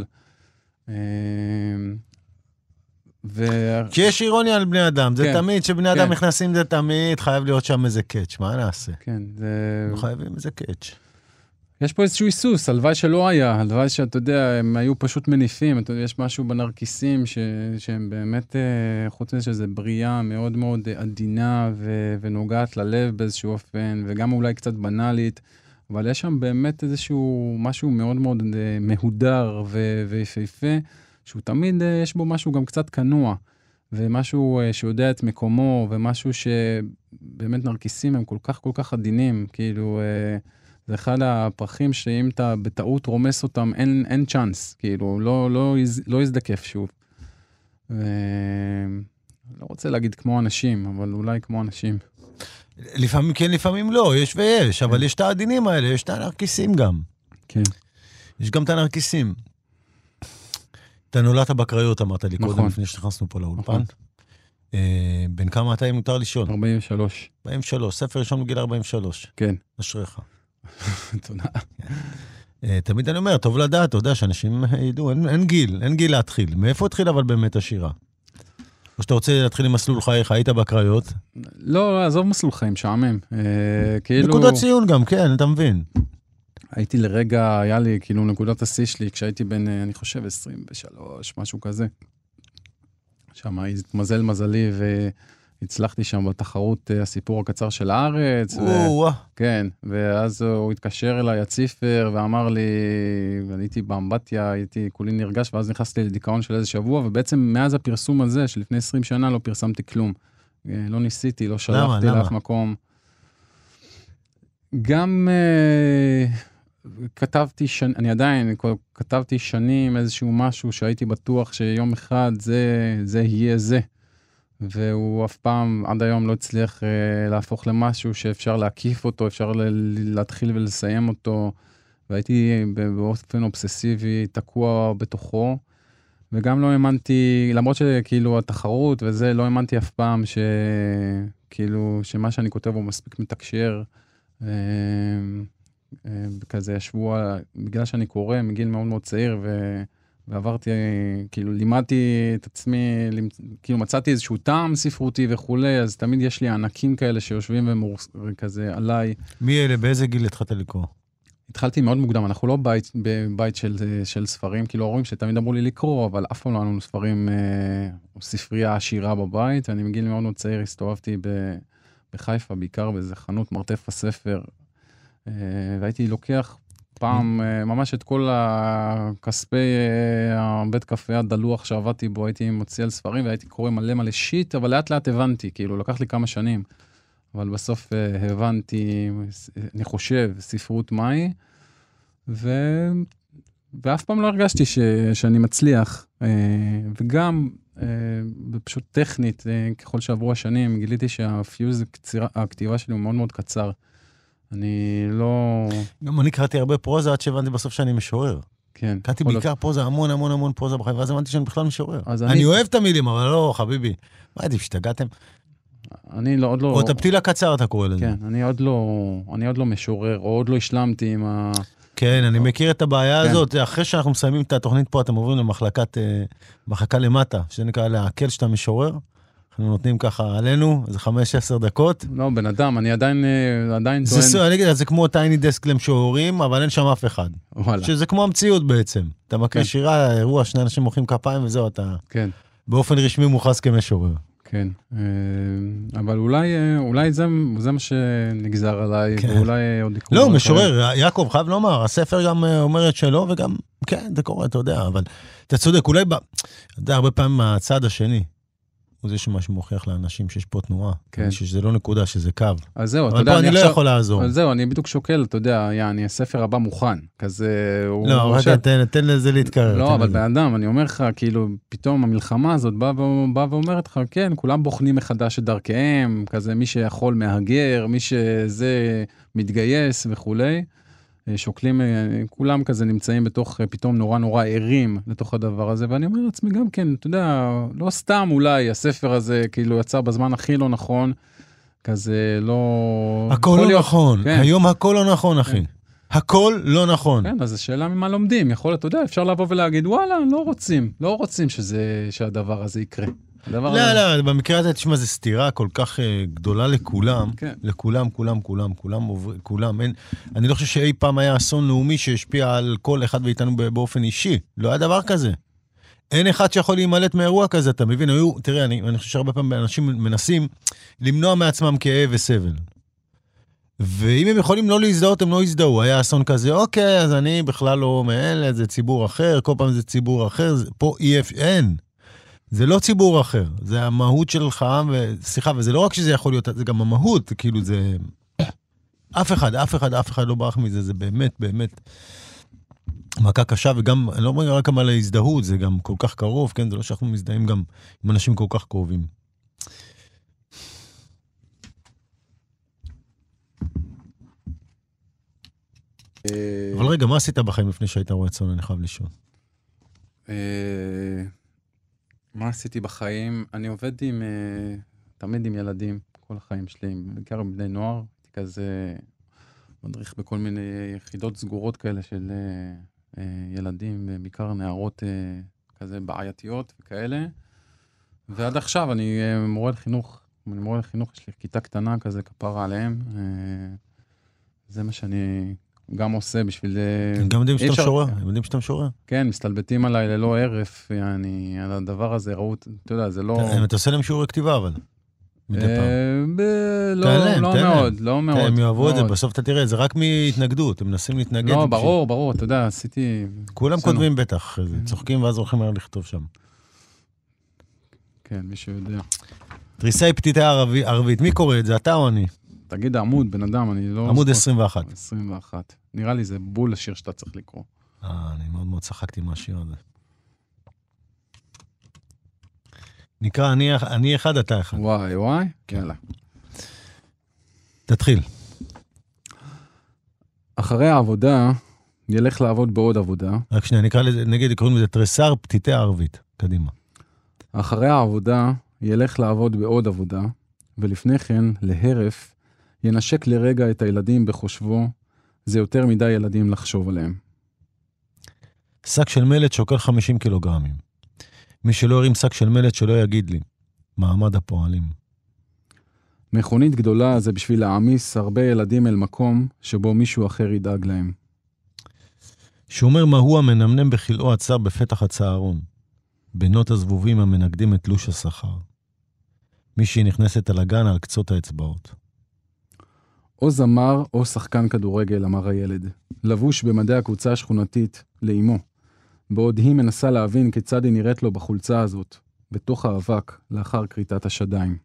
שיש אירוניה על בני אדם, זה תמיד, שבני אדם נכנסים זה תמיד, חייב להיות שם איזה קאץ', מה נעשה? כן, לא חייבים איזה קאץ'. יש פה איזשהו היסוס, הלוואי שלא היה, הלוואי שאתה יודע, הם היו פשוט מניפים, אתה יודע, יש משהו בנרקיסים שהם באמת, חוץ מזה שזה בריאה מאוד מאוד עדינה ונוגעת ללב באיזשהו אופן, וגם אולי קצת בנאלית, אבל יש שם באמת איזשהו משהו מאוד מאוד מהודר ויפהפה, שהוא תמיד יש בו משהו גם קצת קנוע, ומשהו שיודע את מקומו, ומשהו שבאמת נרקיסים הם כל כך עדינים, כאילו, זה אחד הפרחים שאם אתה בטעות רומס אותם, אין צ'אנס, כאילו, לא יזדקף שוב. לא רוצה להגיד כמו אנשים, אבל אולי כמו אנשים. לפעמים כן, לפעמים לא, יש ויש, אבל יש את העדינים האלה, יש את הנרקיסים גם. כן. יש גם את הנרקיסים. אתה נולדת בקריות, אמרת לי קודם, לפני שנכנסנו פה לאולפן. בין כמה אתה מותר לשאול? 43. 43, ספר ראשון בגיל 43. כן. אשריך. תודה. תמיד אני אומר, טוב לדעת, אתה יודע שאנשים ידעו, אין גיל להתחיל. מאיפה התחיל אבל באמת השירה? או שאתה רוצה להתחיל עם מסלול חייך, היית בקריות? לא, עזוב מסלול חיים, שעמם. נקודת ציון גם, כן, אתה מבין. הייתי לרגע, היה לי כאילו נקודת השיא שלי, כשהייתי בין, אני חושב, 23, משהו כזה. שם התמזל מזלי, והצלחתי שם בתחרות הסיפור הקצר של הארץ. כן, ואז הוא התקשר אליי, הציפר, ואמר לי, הייתי באמבטיה, הייתי כולי נרגש, ואז נכנסתי לדיכאון של איזה שבוע, ובעצם מאז הפרסום הזה, שלפני 20 שנה לא פרסמתי כלום. לא ניסיתי, לא שלחתי לאף מקום. גם אני עדיין כתבתי שנים איזשהו משהו שהייתי בטוח שיום אחד זה יהיה זה. והוא אף פעם עד היום לא הצליח להפוך למשהו שאפשר להקיף אותו, אפשר להתחיל ולסיים אותו. והייתי באופן אובססיבי תקוע בתוכו. וגם לא האמנתי, למרות שכאילו התחרות וזה, לא האמנתי אף פעם שכאילו שמה שאני כותב הוא מספיק מתקשר. כזה השבוע, בגלל שאני קורא מגיל מאוד מאוד צעיר, ועברתי, כאילו לימדתי את עצמי, כאילו מצאתי איזשהו טעם ספרותי וכולי, אז תמיד יש לי ענקים כאלה שיושבים וכזה עליי. מי אלה? באיזה גיל התחלת לקרוא? התחלתי מאוד מוקדם, אנחנו לא בבית של ספרים, כאילו ההורים שתמיד אמרו לי לקרוא, אבל אף פעם לא לנו ספרים, או ספרייה עשירה בבית, ואני מגיל מאוד מאוד צעיר, הסתובבתי בחיפה, בעיקר באיזה חנות מרתף הספר, והייתי לוקח פעם ממש את כל הכספי הבית קפה הדלוח שעבדתי בו, הייתי מוציא על ספרים, והייתי קורא מלא שיט, אבל לאט לאט הבנתי, כאילו לקח לי כמה שנים, אבל בסוף הבנתי, אני חושב, ספרות מהי, ואף פעם לא הרגשתי שאני מצליח, וגם פשוט טכנית, ככל שעברו השנים, גיליתי שהפיוז, הכתיבה שלי הוא מאוד מאוד קצר. אני לא... גם אני קראתי הרבה פרוזה עד שהבנתי בסוף שאני משורר. כן. קראתי בעיקר פרוזה, המון פרוזה בחיים, ואז הבנתי שאני בכלל משורר. אני אוהב את המילים, אבל לא, חביבי. מה הייתי, שתגעתם? אני עוד לא... או את הפתיל הקצר אתה קורא לזה. כן, אני עוד לא משורר, או עוד לא השלמתי עם ה... כן, אני מכיר את הבעיה הזאת. אחרי שאנחנו מסיימים את התוכנית פה, אתם עוברים למחלקה למטה, שזה נקרא להקל שאתה משורר. אנחנו נותנים ככה עלינו, זה 5-10 דקות. לא, בן אדם, אני עדיין טוען... אני אגיד, זה כמו טייני דסק למשוררים, אבל אין שם אף אחד. שזה כמו המציאות בעצם. אתה מכיר שירה, אירוע, שני אנשים מוחאים כפיים וזהו, אתה באופן רשמי מוכרז כמשורר. כן, אבל אולי זה מה שנגזר עליי, ואולי עוד יקרו... לא, משורר, יעקב, חייב לומר, הספר גם אומר את שלו, וגם, כן, זה קורה, אתה יודע, אבל אתה צודק, אולי, אתה יודע, הרבה פעמים מהצד השני, הוא זה שמשהו מוכיח לאנשים שיש פה תנועה, שזה לא נקודה, שזה קו. אז זהו, אבל פה אני לא יכול לעזור. אז זהו, אני בדיוק שוקל, אתה יודע, הספר הבא מוכן, כזה... לא, רגע, תן לזה להתקרר. לא, אבל בן אדם, אני אומר לך, כאילו, פתאום המלחמה הזאת באה ואומרת לך, כן, כולם בוחנים מחדש את דרכיהם, כזה מי שיכול מהגר, מי שזה מתגייס וכולי. שוקלים, כולם כזה נמצאים בתוך, פתאום נורא ערים לתוך הדבר הזה, ואני אומר לעצמי גם כן, אתה יודע, לא סתם אולי הספר הזה כאילו יצא בזמן הכי לא נכון, כזה לא... הכל לא נכון, היום הכל לא נכון, אחי. הכל לא נכון. כן, אז השאלה ממה לומדים, יכול, אתה יודע, אפשר לבוא ולהגיד, וואלה, לא רוצים שהדבר הזה יקרה. לא, במקרה הזה, תשמע, זו סתירה כל כך גדולה לכולם, כולם. אני לא חושב שאי פעם היה אסון לאומי שהשפיע על כל אחד ואיתנו באופן אישי. לא היה דבר כזה. אין אחד שיכול להימלט מאירוע כזה, אתה מבין? תראה, אני חושב שהרבה פעמים אנשים מנסים למנוע מעצמם כאב וסבל. ואם הם יכולים לא להזדהות, הם לא יזדהו. היה אסון כזה, אוקיי, אז אני בכלל לא מאלה, זה ציבור אחר, כל פעם זה ציבור אחר, פה אין. זה לא ציבור אחר, זה המהות שלך, סליחה, וזה לא רק שזה יכול להיות, זה גם המהות, כאילו זה... אף אחד לא ברח מזה, זה באמת מכה קשה, וגם, אני לא אומר רק על ההזדהות, זה גם כל כך קרוב, כן? זה לא שאנחנו מזדהים גם עם אנשים כל כך קרובים. אבל רגע, מה עשית בחיים לפני שהיית רואה צאן? אני חייב לשאול. מה עשיתי בחיים? אני עובד תמיד עם ילדים, כל החיים שלי, בעיקר עם בני נוער, כזה מדריך בכל מיני יחידות סגורות כאלה של ילדים, בעיקר נערות כזה בעייתיות וכאלה. ועד עכשיו אני מורה לחינוך, יש לי כיתה קטנה כזה, כפרה עליהם. זה מה שאני גם עושה בשביל... גם יודעים שאתה משורר? כן, מסתלבטים עליי ללא ערף, על הדבר הזה, ראו, אתה יודע, זה לא... אתה עושה להם שיעורי כתיבה, אבל... לא מאוד. הם יאהבו את זה, בסוף אתה תראה, זה רק מהתנגדות, הם מנסים להתנגד. לא, ברור, אתה יודע, עשיתי... כולם כותבים בטח, צוחקים ואז הולכים לכתוב שם. כן, מי שיודע. תריסי פתיתה ערבית, מי קורא את זה, אתה או אני? תגיד העמוד, בן אדם, אני לא... עמוד 21. 21. נראה לי זה בול השיר שאתה צריך לקרוא. אני מאוד מאוד צחקתי מהשיר הזה. נקרא, אני אחד, אתה אחד. וואי, יאללה. תתחיל. אחרי העבודה, ילך לעבוד בעוד עבודה. רק שנייה, נקרא נגיד, קוראים לזה תריסר פתיתה ערבית. קדימה. אחרי העבודה, ילך לעבוד בעוד עבודה, ולפני כן, להרף, ינשק לרגע את הילדים בחושבו, זה יותר מדי ילדים לחשוב עליהם. שק של מלט שוקל 50 קילוגרמים. מי שלא הרים שק של מלט שלא יגיד לי. מעמד הפועלים. מכונית גדולה זה בשביל להעמיס הרבה ילדים אל מקום שבו מישהו אחר ידאג להם. שומר מהו המנמנם בחילאו הצר בפתח הצהרון. בנות הזבובים המנגדים את תלוש השכר. מישהי נכנסת על הגן על קצות האצבעות. או זמר או שחקן כדורגל, אמר הילד. לבוש במדי הקבוצה השכונתית, לאמו. בעוד היא מנסה להבין כיצד היא נראית לו בחולצה הזאת, בתוך האבק, לאחר קריטת השדיים.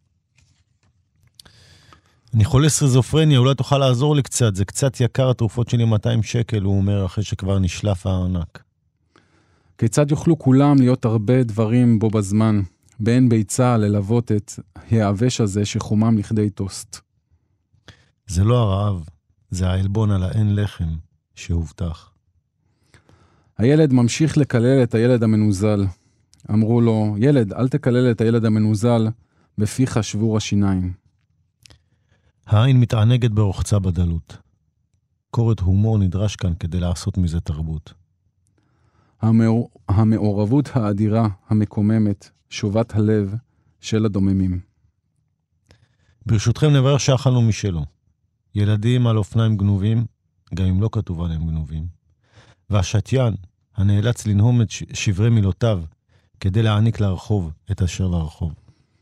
אני חולה סכיזופרניה, אולי תוכל לעזור לי קצת, זה קצת יקר, התרופות שלי 200 שקל, הוא אומר, אחרי שכבר נשלף הענק. כיצד יוכלו כולם להיות הרבה דברים בו בזמן, בין ביצה ללוות את העבש הזה שחומם לכדי טוסט. זה לא הרעב, זה העלבון על האין לחם שהובטח. הילד ממשיך לקלל את הילד המנוזל. אמרו לו, ילד, אל תקלל את הילד המנוזל, בפיך שבור השיניים. העין מתענגת ברוחצה בדלות. קורת הומור נדרש כאן כדי לעשות מזה תרבות. המעורבות האדירה, המקוממת, שובת הלב של הדוממים. ברשותכם נבהר שאכלנו משלו. ילדים על אופניים גנובים, גם אם לא כתוב עליהם גנובים. והשתיין, הנאלץ לנהום את שברי מילותיו, כדי להעניק לרחוב את אשר לרחוב.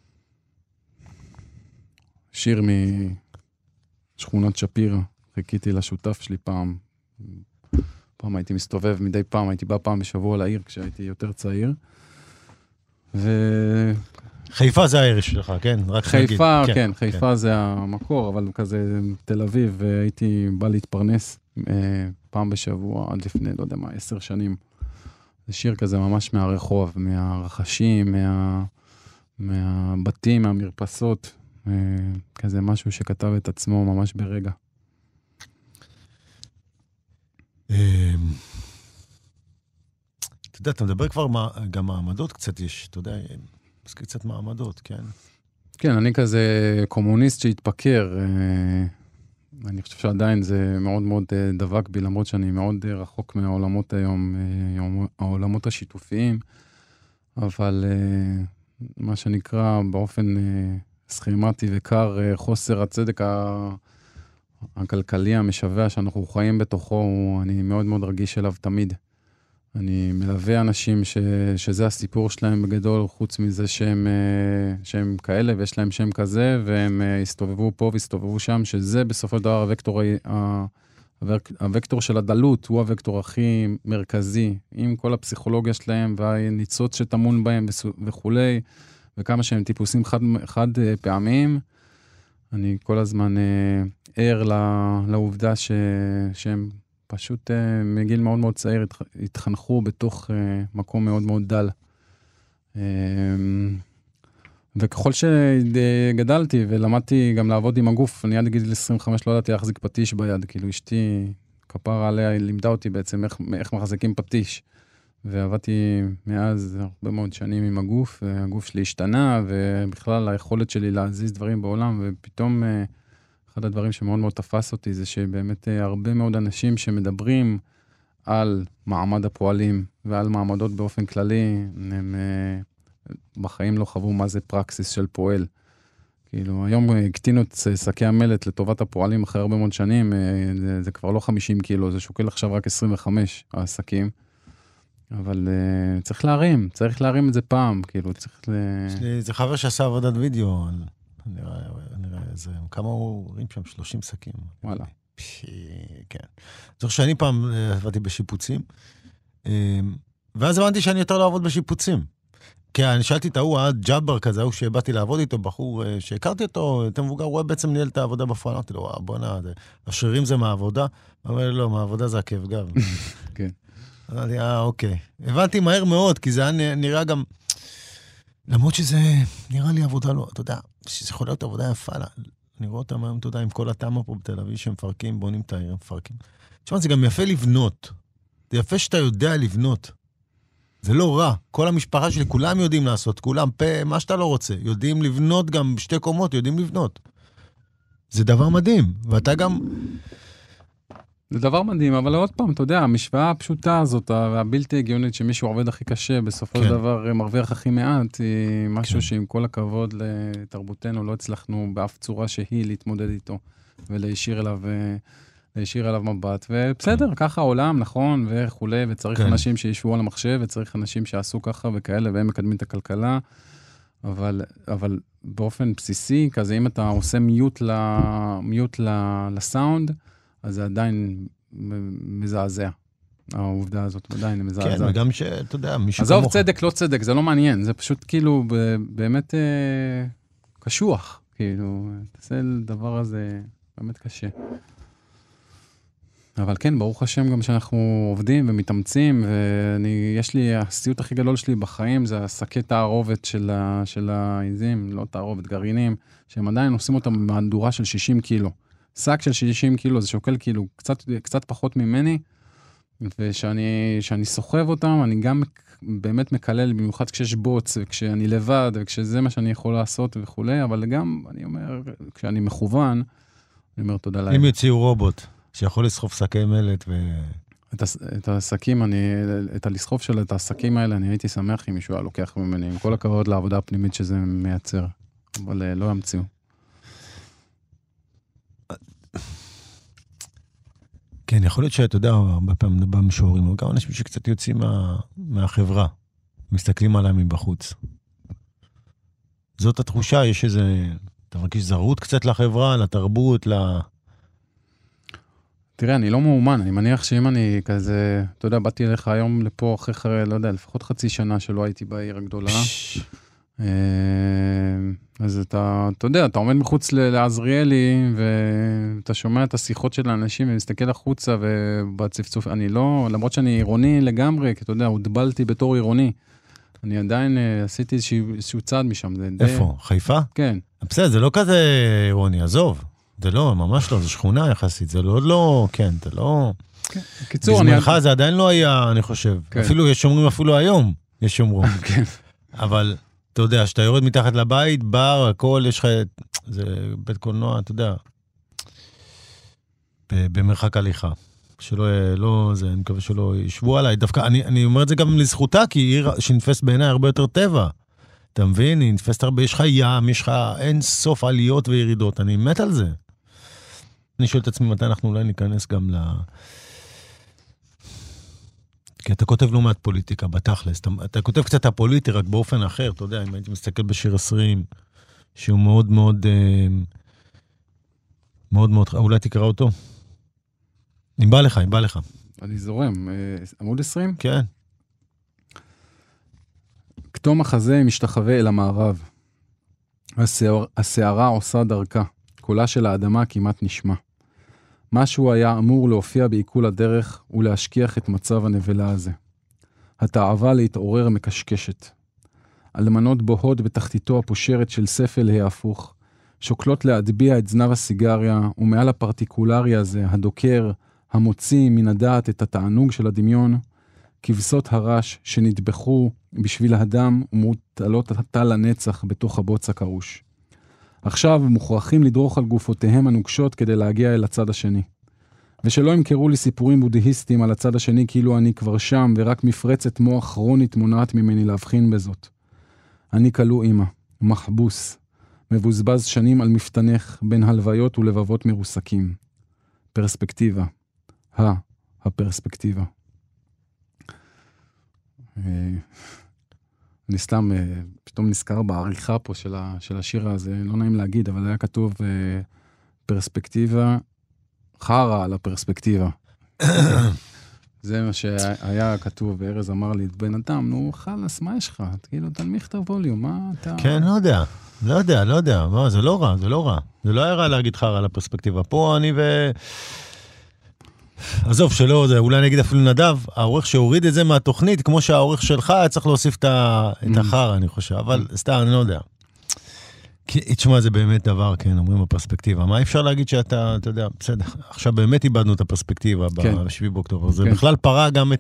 שיר משכונת שפיר, חיכיתי לשותף שלי פעם. פעם הייתי מסתובב, מדי פעם הייתי בא פעם בשבוע לעיר כשהייתי יותר צעיר. חיפה זה העיר שלך, כן? רק חיפה, נגיד. כן, חיפה זה המקור, אבל כזה תל אביב, והייתי בא להתפרנס פעם בשבוע, עד לפני, לא יודע מה, 10 שנים. זה שיר כזה ממש מהרחוב, מהרחשים, מהבתים, מהמרפסות, כזה משהו שכתב את עצמו ממש ברגע. אתה יודע, אתה מדבר כבר גם מעמדות קצת יש, אתה יודע, יש קצת מעמדות, כן? כן, אני כזה קומוניסט שהתפקר, אני חושב שעדיין זה מאוד מאוד דבק בי, למרות שאני מאוד רחוק מהעולמות היום, העולמות השיתופיים, אבל מה שנקרא באופן סכימטי וקר, חוסר הצדק הכלכלי המשווה שאנחנו חיים בתוכו, אני מאוד מאוד רגיש אליו תמיד. אני מלווה אנשים שזה הסיפור שלהם בגדול, חוץ מזה שהם כאלה ויש להם שם כזה, והם הסתובבו פה והסתובבו שם, שזה בסופו של דבר הוקטור של הדלות, הוא הוקטור הכי מרכזי, עם כל הפסיכולוגיה שלהם והניצוץ שטמון בהם וכולי, וכמה שהם טיפוסים חד פעמים, אני כל הזמן ער לעובדה שהם פשוט מגיל מאוד מאוד צעיר התחנכו בתוך מקום מאוד מאוד דל. וככל שגדלתי ולמדתי גם לעבוד עם הגוף, אני עד גיל 25 לא ידעתי להחזיק פטיש ביד, כאילו אשתי כפרה עליה, היא לימדה אותי בעצם איך מחזיקים פטיש. ועבדתי מאז הרבה מאוד שנים עם הגוף, והגוף שלי השתנה, ובכלל היכולת שלי להזיז דברים בעולם, ופתאום אחד הדברים שמאוד מאוד תפס אותי, זה שבאמת הרבה מאוד אנשים שמדברים על מעמד הפועלים, ועל מעמדות באופן כללי, הם בחיים לא חוו מה זה פרקסיס של פועל. כאילו, היום הקטינו את שקי המלט לטובת הפועלים אחרי הרבה מאוד שנים, זה כבר לא 50 קילו, זה שוקל עכשיו רק 25 העסקים. אבל צריך להרים את זה פעם, כאילו, צריך זה חבר שעשה עבודת וידאו, נראה איזה, כמה הוא רים שם? 30 שקים. וואלה. כן. זוכר שאני פעם עבדתי בשיפוצים, ואז הבנתי שאני יותר לא עבוד בשיפוצים. כי אני שאלתי את ההוא, ג'אבר כזה, ההוא שבאתי לעבוד איתו, בחור שהכרתי אותו, יותר מבוגר, הוא בעצם ניהל את העבודה בפועל, אמרתי לו, בוא'נה, השרירים זה מהעבודה? הוא אומר לי, לא, מהעבודה זה הכאב גב. כן. אמרתי, אוקיי. הבנתי מהר מאוד, כי זה היה נראה גם, למרות שזה נראה לי עבודה לא, אתה יודע, שזה יכול להיות עבודה יפה, אני רואה אותם היום, אתה יודע, עם כל התאמה פה בתל אביב, שמפרקים, בונים את העיר, מפרקים. תשמע, זה גם יפה לבנות. זה יפה שאתה יודע לבנות. זה לא רע. כל המשפחה שלי, כולם יודעים לעשות, כולם פה, מה שאתה לא רוצה. יודעים לבנות גם בשתי קומות, יודעים לבנות. זה דבר מדהים. ואתה גם... זה דבר מדהים, אבל עוד פעם, אתה יודע, המשוואה הפשוטה הזאת, והבלתי הגיונית שמישהו עובד הכי קשה, בסופו של דבר מרוויח הכי מעט, היא משהו שעם כל הכבוד לתרבותנו, לא הצלחנו באף צורה שהיא להתמודד איתו, ולהישיר אליו להישיר עליו מבט, ובסדר, ככה העולם, נכון, וכולי, וצריך אנשים שישבו על המחשב, וצריך אנשים שעשו ככה וכאלה, והם מקדמים את הכלכלה, אבל באופן בסיסי, כזה אם אתה עושה מיוט לסאונד, אז זה עדיין מזעזע. העובדה הזאת עדיין מזעזע. כן, וגם שאתה יודע, מישהו עזוב צדק, לא צדק, זה לא מעניין, זה פשוט כאילו באמת קשוח, כאילו, תעשה לדבר הזה באמת קשה. אבל כן, ברוך השם גם שאנחנו עובדים ומתאמצים, ויש לי, הסיוט הכי גדול שלי בחיים, זה השקי תערובת של העיזים, לא תערובת, גרעינים, שהם עדיין עושים אותם במהדורה של 60 קילו. שק של 60 קילו, זה שוקל כאילו קצת פחות ממני, ושאני סוחב אותם, אני גם באמת מקלל, במיוחד כשיש בוץ, וכשאני לבד, וכשזה מה שאני יכול לעשות וכולי, אבל גם, אני אומר, כשאני מכוון, אני אומר תודה להם. אם יוציאו רובוט, שיכול לסחוב שקי מלט את השקים, לסחוב של את השקים האלה, אני הייתי שמח אם מישהו היה לוקח ממני, עם כל הכבוד לעבודה הפנימית שזה מייצר, אבל לא ימציאו. כן, יכול להיות שאתה יודע, הרבה פעמים מדבר משוררים, אבל גם אנשים שקצת יוצאים מהחברה, מסתכלים עליהם מבחוץ. זאת התחושה, יש איזה, אתה מרגיש זרות קצת לחברה, לתרבות, תראה, אני לא מאומן, אני מניח שאם אני כזה, אתה יודע, באתי אליך היום לפה אחרי, לא יודע, לפחות חצי שנה שלא הייתי בעיר הגדולה. אז אתה יודע, אתה עומד מחוץ לעזריאלי, ואתה שומע את השיחות של האנשים, ומסתכל החוצה, ובצפצוף, אני לא, למרות שאני עירוני לגמרי, כי אתה יודע, הודבלתי בתור עירוני, אני עדיין עשיתי איזשהו צעד משם. איפה? חיפה? כן. בסדר, זה לא כזה עירוני, עזוב. זה לא, ממש לא, זה שכונה יחסית, זה לא, כן, זה לא... קיצור, בזמנך זה עדיין לא היה, אני חושב. אפילו יש שומרים אפילו היום, יש שומרים. כן. אבל... אתה יודע, שאתה יורד מתחת לבית, בר, הכל, יש לך, זה בית קולנוע, אתה יודע, במרחק הליכה. שלא, לא, זה, אני מקווה שלא ישבו עליי. דווקא, אני אומר את זה גם לזכותה, כי עיר שנתפסת בעיניי הרבה יותר טבע. אתה מבין? היא נתפסת הרבה, יש לך ים, יש לך אין סוף עליות וירידות. אני מת על זה. אני שואל את עצמי מתי אנחנו אולי ניכנס גם כי אתה כותב לא מעט פוליטיקה, בתכלס. אתה כותב קצת הפוליטי, רק באופן אחר, אתה יודע, אם הייתי מסתכל בשיר 20, שהוא מאוד מאוד, מאוד מאוד, אולי תקרא אותו. אם בא לך. אני זורם. עמוד 20? כן. כתום החזה משתחווה אל המערב. השערה עושה דרכה. קולה של האדמה כמעט נשמע. משהו היה אמור להופיע בעיכול הדרך ולהשכיח את מצב הנבלה הזה. התאווה להתעורר מקשקשת. אלמנות בוהות בתחתיתו הפושרת של ספל ההפוך, שוקלות להטביע את זנב הסיגריה, ומעל הפרטיקולרי הזה, הדוקר, המוציא מן הדעת את התענוג של הדמיון, כבשות הרש שנטבחו בשביל הדם ומוטלות התל הנצח בתוך הבוץ הקרוש. עכשיו מוכרחים לדרוך על גופותיהם הנוגשות כדי להגיע אל הצד השני. ושלא ימכרו לי סיפורים בודהיסטיים על הצד השני כאילו אני כבר שם, ורק מפרצת מוח כרונית מונעת ממני להבחין בזאת. אני כלוא אמא, מחבוס, מבוזבז שנים על מפתנך בין הלוויות ולבבות מרוסקים. פרספקטיבה. הפרספקטיבה. אני סתם פתאום נזכר בעריכה פה של השיר הזה, לא נעים להגיד, אבל היה כתוב פרספקטיבה, חרה על הפרספקטיבה. זה מה שהיה כתוב, וארז אמר לי, בן אדם, נו חלס, מה יש לך? כאילו, תנמיך את הווליום, מה אתה... כן, לא יודע, מה, זה לא רע. זה לא היה רע להגיד חרה על הפרספקטיבה. פה אני עזוב שלא, אולי אני אגיד אפילו נדב, העורך שהוריד את זה מהתוכנית, כמו שהעורך שלך היה צריך להוסיף את החר, אני חושב, אבל סתם, אני לא יודע. תשמע, זה באמת דבר, כן, אומרים בפרספקטיבה. מה אפשר להגיד שאתה יודע, בסדר, עכשיו באמת איבדנו את הפרספקטיבה ב-7 באוקטובר. זה בכלל פרה גם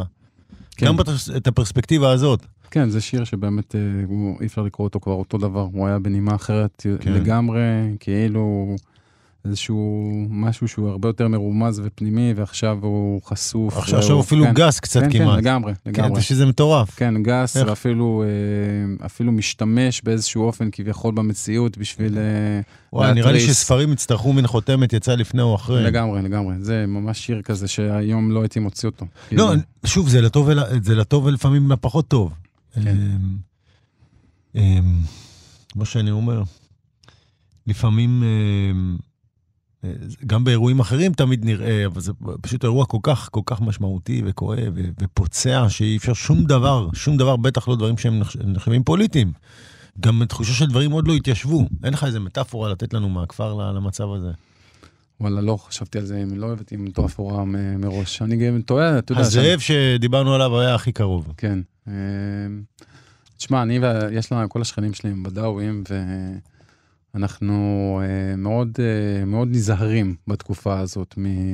את הפרספקטיבה הזאת. כן, זה שיר שבאמת אי אפשר לקרוא אותו כבר אותו דבר. הוא היה בנימה אחרת לגמרי, כאילו... איזשהו משהו שהוא הרבה יותר מרומז ופנימי, ועכשיו הוא חשוף. עכשיו אפילו גס קצת כמעט. כן, לגמרי. כן, שזה מטורף. כן, גס, ואפילו משתמש באיזשהו אופן כביכול במציאות בשביל וואי, נראה לי שספרים יצטרכו מן חותמת יצא לפני או אחרי. לגמרי. זה ממש שיר כזה שהיום לא הייתי מוציא אותו. לא, שוב, זה לטוב ולפעמים לפחות טוב. מה שאני אומר, לפעמים גם באירועים אחרים תמיד נראה, אבל זה פשוט אירוע כל כך משמעותי וכואב ופוצע, שאי אפשר שום דבר, בטח לא דברים שהם נחשבים פוליטיים. גם תחושה של דברים עוד לא התיישבו. אין לך איזה מטאפורה לתת לנו מהכפר למצב הזה. וואלה, לא חשבתי על זה, לא הבאתי מטאפורה מראש. אני גם טועה, אתה יודע. הזאב שדיברנו עליו היה הכי קרוב. כן. תשמע, יש לנו כל השכנים שלי הם בדאווים, ואנחנו מאוד נזהרים בתקופה הזאת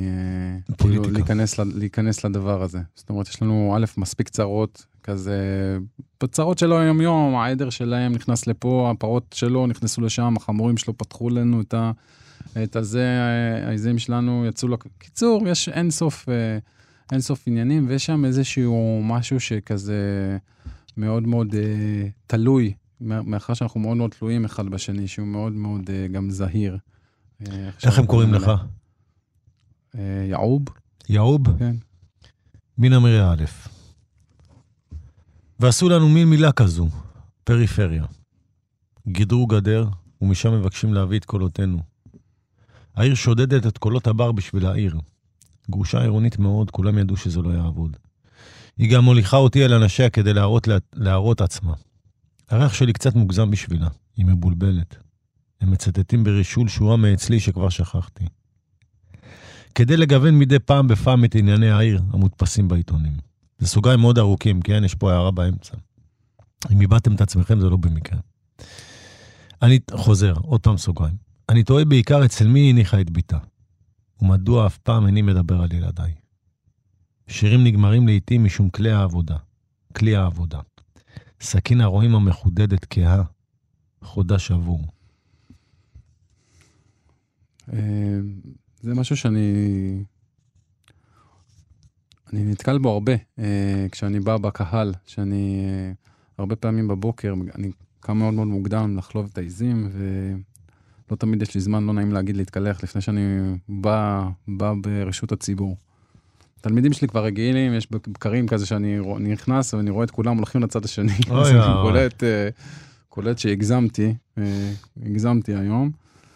להיכנס לדבר הזה. זאת אומרת, יש לנו מספיק צרות, כזה, צרות שלו היום, העדר שלהם נכנס לפה, הפרות שלו נכנסו לשם, החמורים שלו פתחו לנו את הזה, העזים שלנו יצאו קיצור, יש אין סוף עניינים, ויש שם איזשהו משהו שכזה מאוד מאוד תלוי, מאחר שאנחנו מאוד מאוד תלויים אחד בשני, שהוא מאוד מאוד גם זהיר. איך הם קוראים לך? יעוב. יעוב? כן. מן אמרי א'. ועשו לנו מין מילה כזו, פריפריה. גידרו גדר, ומשם מבקשים להביא את קולותינו. העיר שודדת את קולות הבר בשביל העיר. גרושה עירונית מאוד, כולם ידעו שזה לא יעבוד. היא גם מוליכה אותי אל אנשיה כדי להראות עצמה. הריח שלי קצת מוגזם בשבילה, היא מבולבלת. הם מצטטים ברישול שורה מאצלי שכבר שכחתי. כדי לגוון מדי פעם בפעם את ענייני העיר המודפסים בעיתונים. זה סוגריים מאוד ארוכים, כן? יש פה הערה באמצע. אם איבדתם את עצמכם, זה לא במקרה. אני חוזר, עוד פעם סוגריים. אני טועה בעיקר אצל מי הניחה את ביתה. ומדוע אף פעם איני מדבר על ילדיי. שירים נגמרים לעתים משום כלי העבודה. סכין הרועים המחודדת כהה, חודה שבור. זה משהו שאני נתקל בו הרבה, כשאני בא בקהל, שאני הרבה פעמים בבוקר, אני קם מאוד מאוד מוקדם לחלוב את העיזים, ולא תמיד יש לי זמן, לא נעים להגיד להתקלח, לפני שאני בא ברשות הציבור. תלמידים שלי כבר רגילים, יש בקרים כזה שאני נכנס, ואני רואה את כולם הולכים לצד השני. אז אני קולט שהגזמתי היום.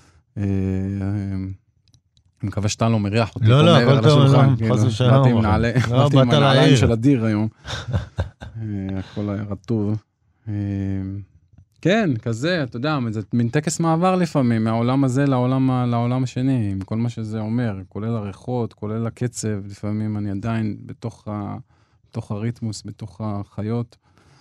אני מקווה שאתה לא מריח אותי. לא, הכל טוב, חס ושלום. באתי עם הנעליים של אדיר היום. הכל היה רטוב. כן, כזה, אתה יודע, זה מין טקס מעבר לפעמים, מהעולם הזה לעולם השני, עם כל מה שזה אומר, כולל הריחות, כולל הקצב, לפעמים אני עדיין בתוך הריתמוס, בתוך החיות.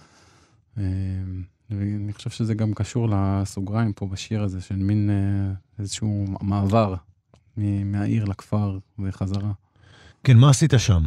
ואני חושב שזה גם קשור לסוגריים פה בשיר הזה, של מין איזשהו מעבר מהעיר לכפר וחזרה. כן, מה עשית שם?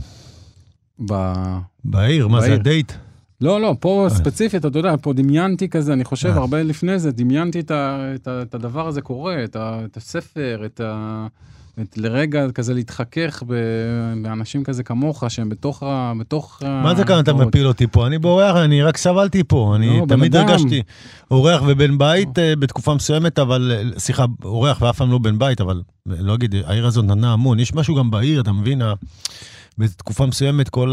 בעיר, מה זה הדייט? לא, פה ספציפית, אתה יודע, פה דמיינתי כזה, אני חושב הרבה לפני זה, דמיינתי את הדבר הזה קורה, את הספר, לרגע כזה להתחכך באנשים כזה כמוך, שהם בתוך... מה זה כאן אתה מפיל אותי פה? אני באורח, אני רק סבלתי פה, אני תמיד הרגשתי אורח ובן בית בתקופה מסוימת, אבל, סליחה, אורח ואף פעם לא בן בית, אבל לא אגיד, העיר הזאת נתנה המון, יש משהו גם בעיר, אתה מבין, בתקופה מסוימת כל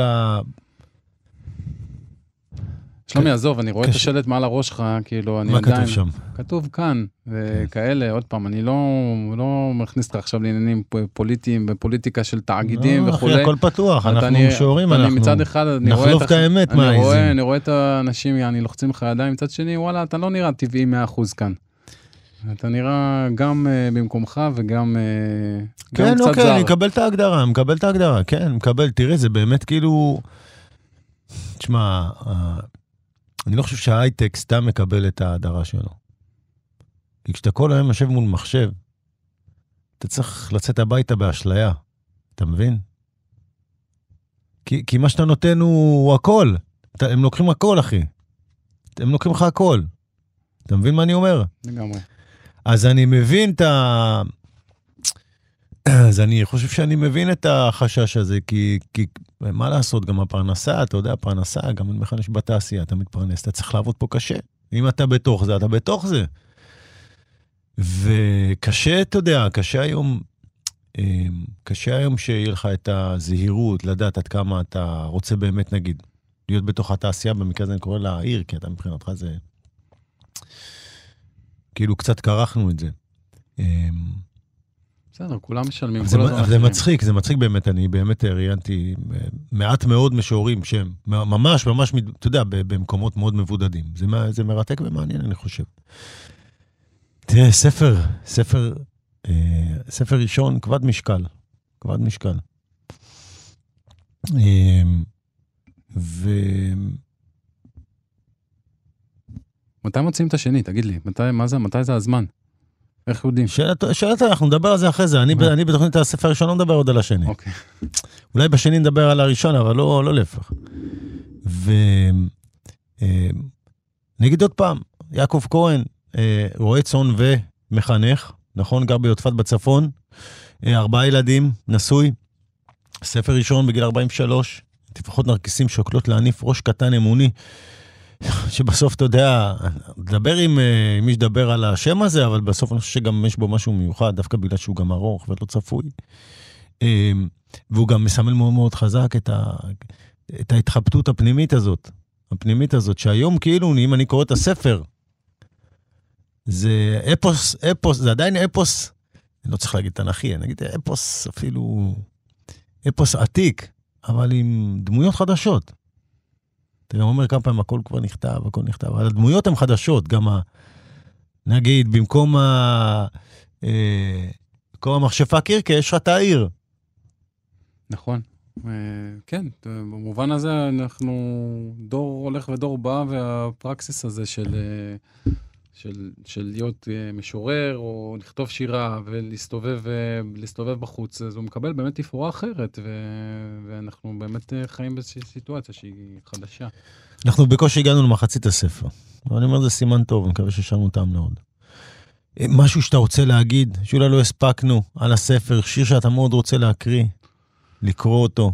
שלומי, עזוב, אני רואה את השלט מעל הראש שלך, כאילו, אני עדיין... מה כתוב שם? כתוב כאן, וכאלה, עוד פעם, אני לא מכניס אותך עכשיו לעניינים פוליטיים, בפוליטיקה של תאגידים וכו'. אחי, הכל פתוח, אנחנו משוררים, אנחנו... מצד אחד, נחלוף את האמת מהעיזים. אני רואה את האנשים, אני לוחצים לך ידיים, מצד שני, וואלה, אתה לא נראה טבעי 100% כאן. אתה נראה גם במקומך וגם כן, קצת אוקיי, זר. אני מקבל את ההגדרה, כן, מקבל, תראה, זה באמת כאילו... תשמע, אני לא חושב שההייטק סתם מקבל את ההדרה שלו. כי כשאתה כל היום יושב מול מחשב, אתה צריך לצאת הביתה באשליה. אתה מבין? כי מה שאתה נותן הוא הכל. הם לוקחים הכל, אחי. הם לוקחים לך הכל. אתה מבין מה אני אומר? לגמרי. אז אני מבין אז אני חושב שאני מבין את החשש הזה, כי מה לעשות, גם הפרנסה, אתה יודע, הפרנסה, גם אני מכנש בתעשייה, אתה מתפרנס, אתה צריך לעבוד פה קשה. אם אתה בתוך זה, אתה בתוך זה. וקשה, אתה יודע, קשה היום שיהיה לך את הזהירות, לדעת עד כמה אתה רוצה באמת, נגיד, להיות בתוך התעשייה, במקרה הזה אני קורא לה העיר, כי אתה מבחינתך זה... כאילו קצת קרחנו את זה. בסדר, כולם משלמים. זה מצחיק באמת, אני באמת ראיינתי מעט מאוד משוררים שהם ממש, אתה יודע, במקומות מאוד מבודדים. זה מרתק ומעניין, אני חושב. תראה, ספר ראשון, כבד משקל. מתי מוצאים את השני? תגיד לי, מתי זה הזמן? איך יודעים? שאלת, אנחנו נדבר על זה אחרי זה. אני בתוכנית הספר הראשון לא מדבר עוד על השני. אוקיי. אולי בשני נדבר על הראשון, אבל לא להפך. נגיד עוד פעם, יעקב כהן, רועה צאן ומחנך, נכון? גר ביוטפת בצפון, 4 ילדים, נשוי, ספר ראשון בגיל 43, תפחות נרקיסים שוקלות להניף ראש קטן אמוני, שבסוף אתה יודע, דבר עם מי שדבר על השם הזה, אבל בסוף אני חושב שגם יש בו משהו מיוחד, דווקא בגלל שהוא גם ארוך ולא צפוי. והוא גם מסמל מאוד מאוד חזק את ההתחבטות הפנימית הזאת, שהיום כאילו, אם אני קורא את הספר, זה אפוס, זה עדיין אפוס, אני לא צריך להגיד תנכי, אני אגיד אפוס אפילו, אפוס עתיק, אבל עם דמויות חדשות. אתה גם אומר כמה פעמים, הכל כבר נכתב, אבל הדמויות הן חדשות, גם נגיד, במקום המכשפה קירקה, יש לך את העיר. נכון. כן, במובן הזה אנחנו דור הולך ודור בא, והפרקסיס הזה של להיות משורר, או לכתוב שירה, ולהסתובב בחוץ, אז הוא מקבל באמת תפאורה אחרת, ואנחנו באמת חיים באיזושהי סיטואציה שהיא חדשה. אנחנו בקושי הגענו למחצית הספר, ואני אומר, זה סימן טוב, אני מקווה ששמנו טעם מאוד. משהו שאתה רוצה להגיד, שאולי לא הספקנו על הספר, שיר שאתה מאוד רוצה לקרוא אותו.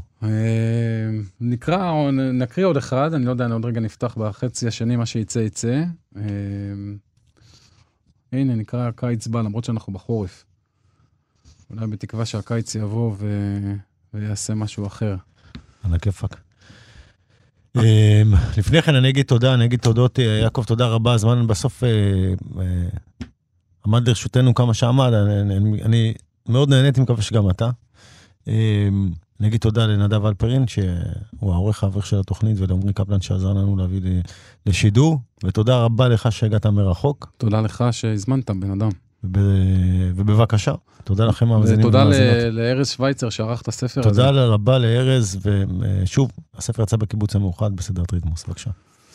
נקריא עוד אחד, אני לא יודע, אני עוד רגע נפתח בחצי השני, מה שיצא. הנה, נקרא הקיץ בא, למרות שאנחנו בחורף. אולי בתקווה שהקיץ יבוא ויעשה משהו אחר. על הכיפק. לפני כן אני אגיד תודות, יעקב, תודה רבה. הזמן בסוף עמד לרשותנו כמה שעמד, אני מאוד נהניתי, מקווה שגם אתה. אני אגיד תודה לנדב אלפרין, שהוא העורך האברך של התוכנית, ולעומרי קפלן שעזר לנו להביא לשידור, ותודה רבה לך שהגעת מרחוק. תודה לך שהזמנת, בן אדם. ובבקשה, תודה לכם. ותודה לארז שוויצר שערך את הספר הזה. תודה רבה לארז, ושוב, הספר יצא בקיבוץ המאוחד בסדרת ריתמוס, בבקשה.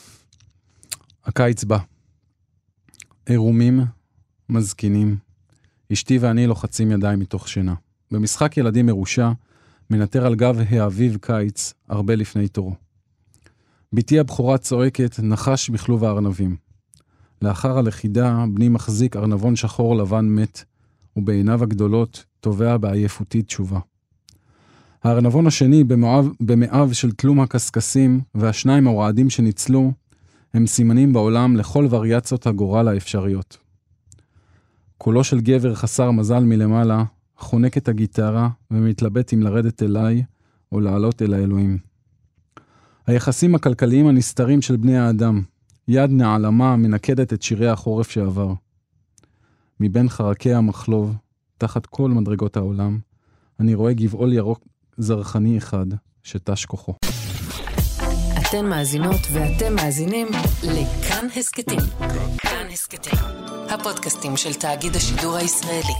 הקיץ בא. עירומים, מזקינים, אשתי ואני לוחצים ידיים מתוך שינה. במשחק ילדים מרושע, מנטר על גב האביב קיץ, הרבה לפני תורו. ביתי הבכורה צועקת, נחש בכלוב הארנבים. לאחר הלכידה, בני מחזיק ארנבון שחור לבן מת, ובעיניו הגדולות תובע בעייפותי תשובה. הארנבון השני, במאב של תלום הקסקסים, והשניים הרועדים שניצלו, הם סימנים בעולם לכל וריאציות הגורל האפשריות. קולו של גבר חסר מזל מלמעלה, חונק את הגיטרה ומתלבט אם לרדת אליי או לעלות אל האלוהים. היחסים הכלכליים הנסתרים של בני האדם, יד נעלמה מנקדת את שירי החורף שעבר. מבין חרקי המחלוב, תחת כל מדרגות העולם, אני רואה גבעול ירוק זרחני אחד שתש כוחו. אתן מאזינות ואתם מאזינים לכאן הסקטים. כאן הסקטים, הפודקאסטים של תאגיד השידור הישראלי.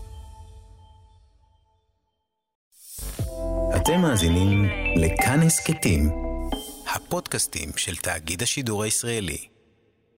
אתם מאזינים לכאן הסקטים, הפודקאסטים של תאגיד השידור הישראלי.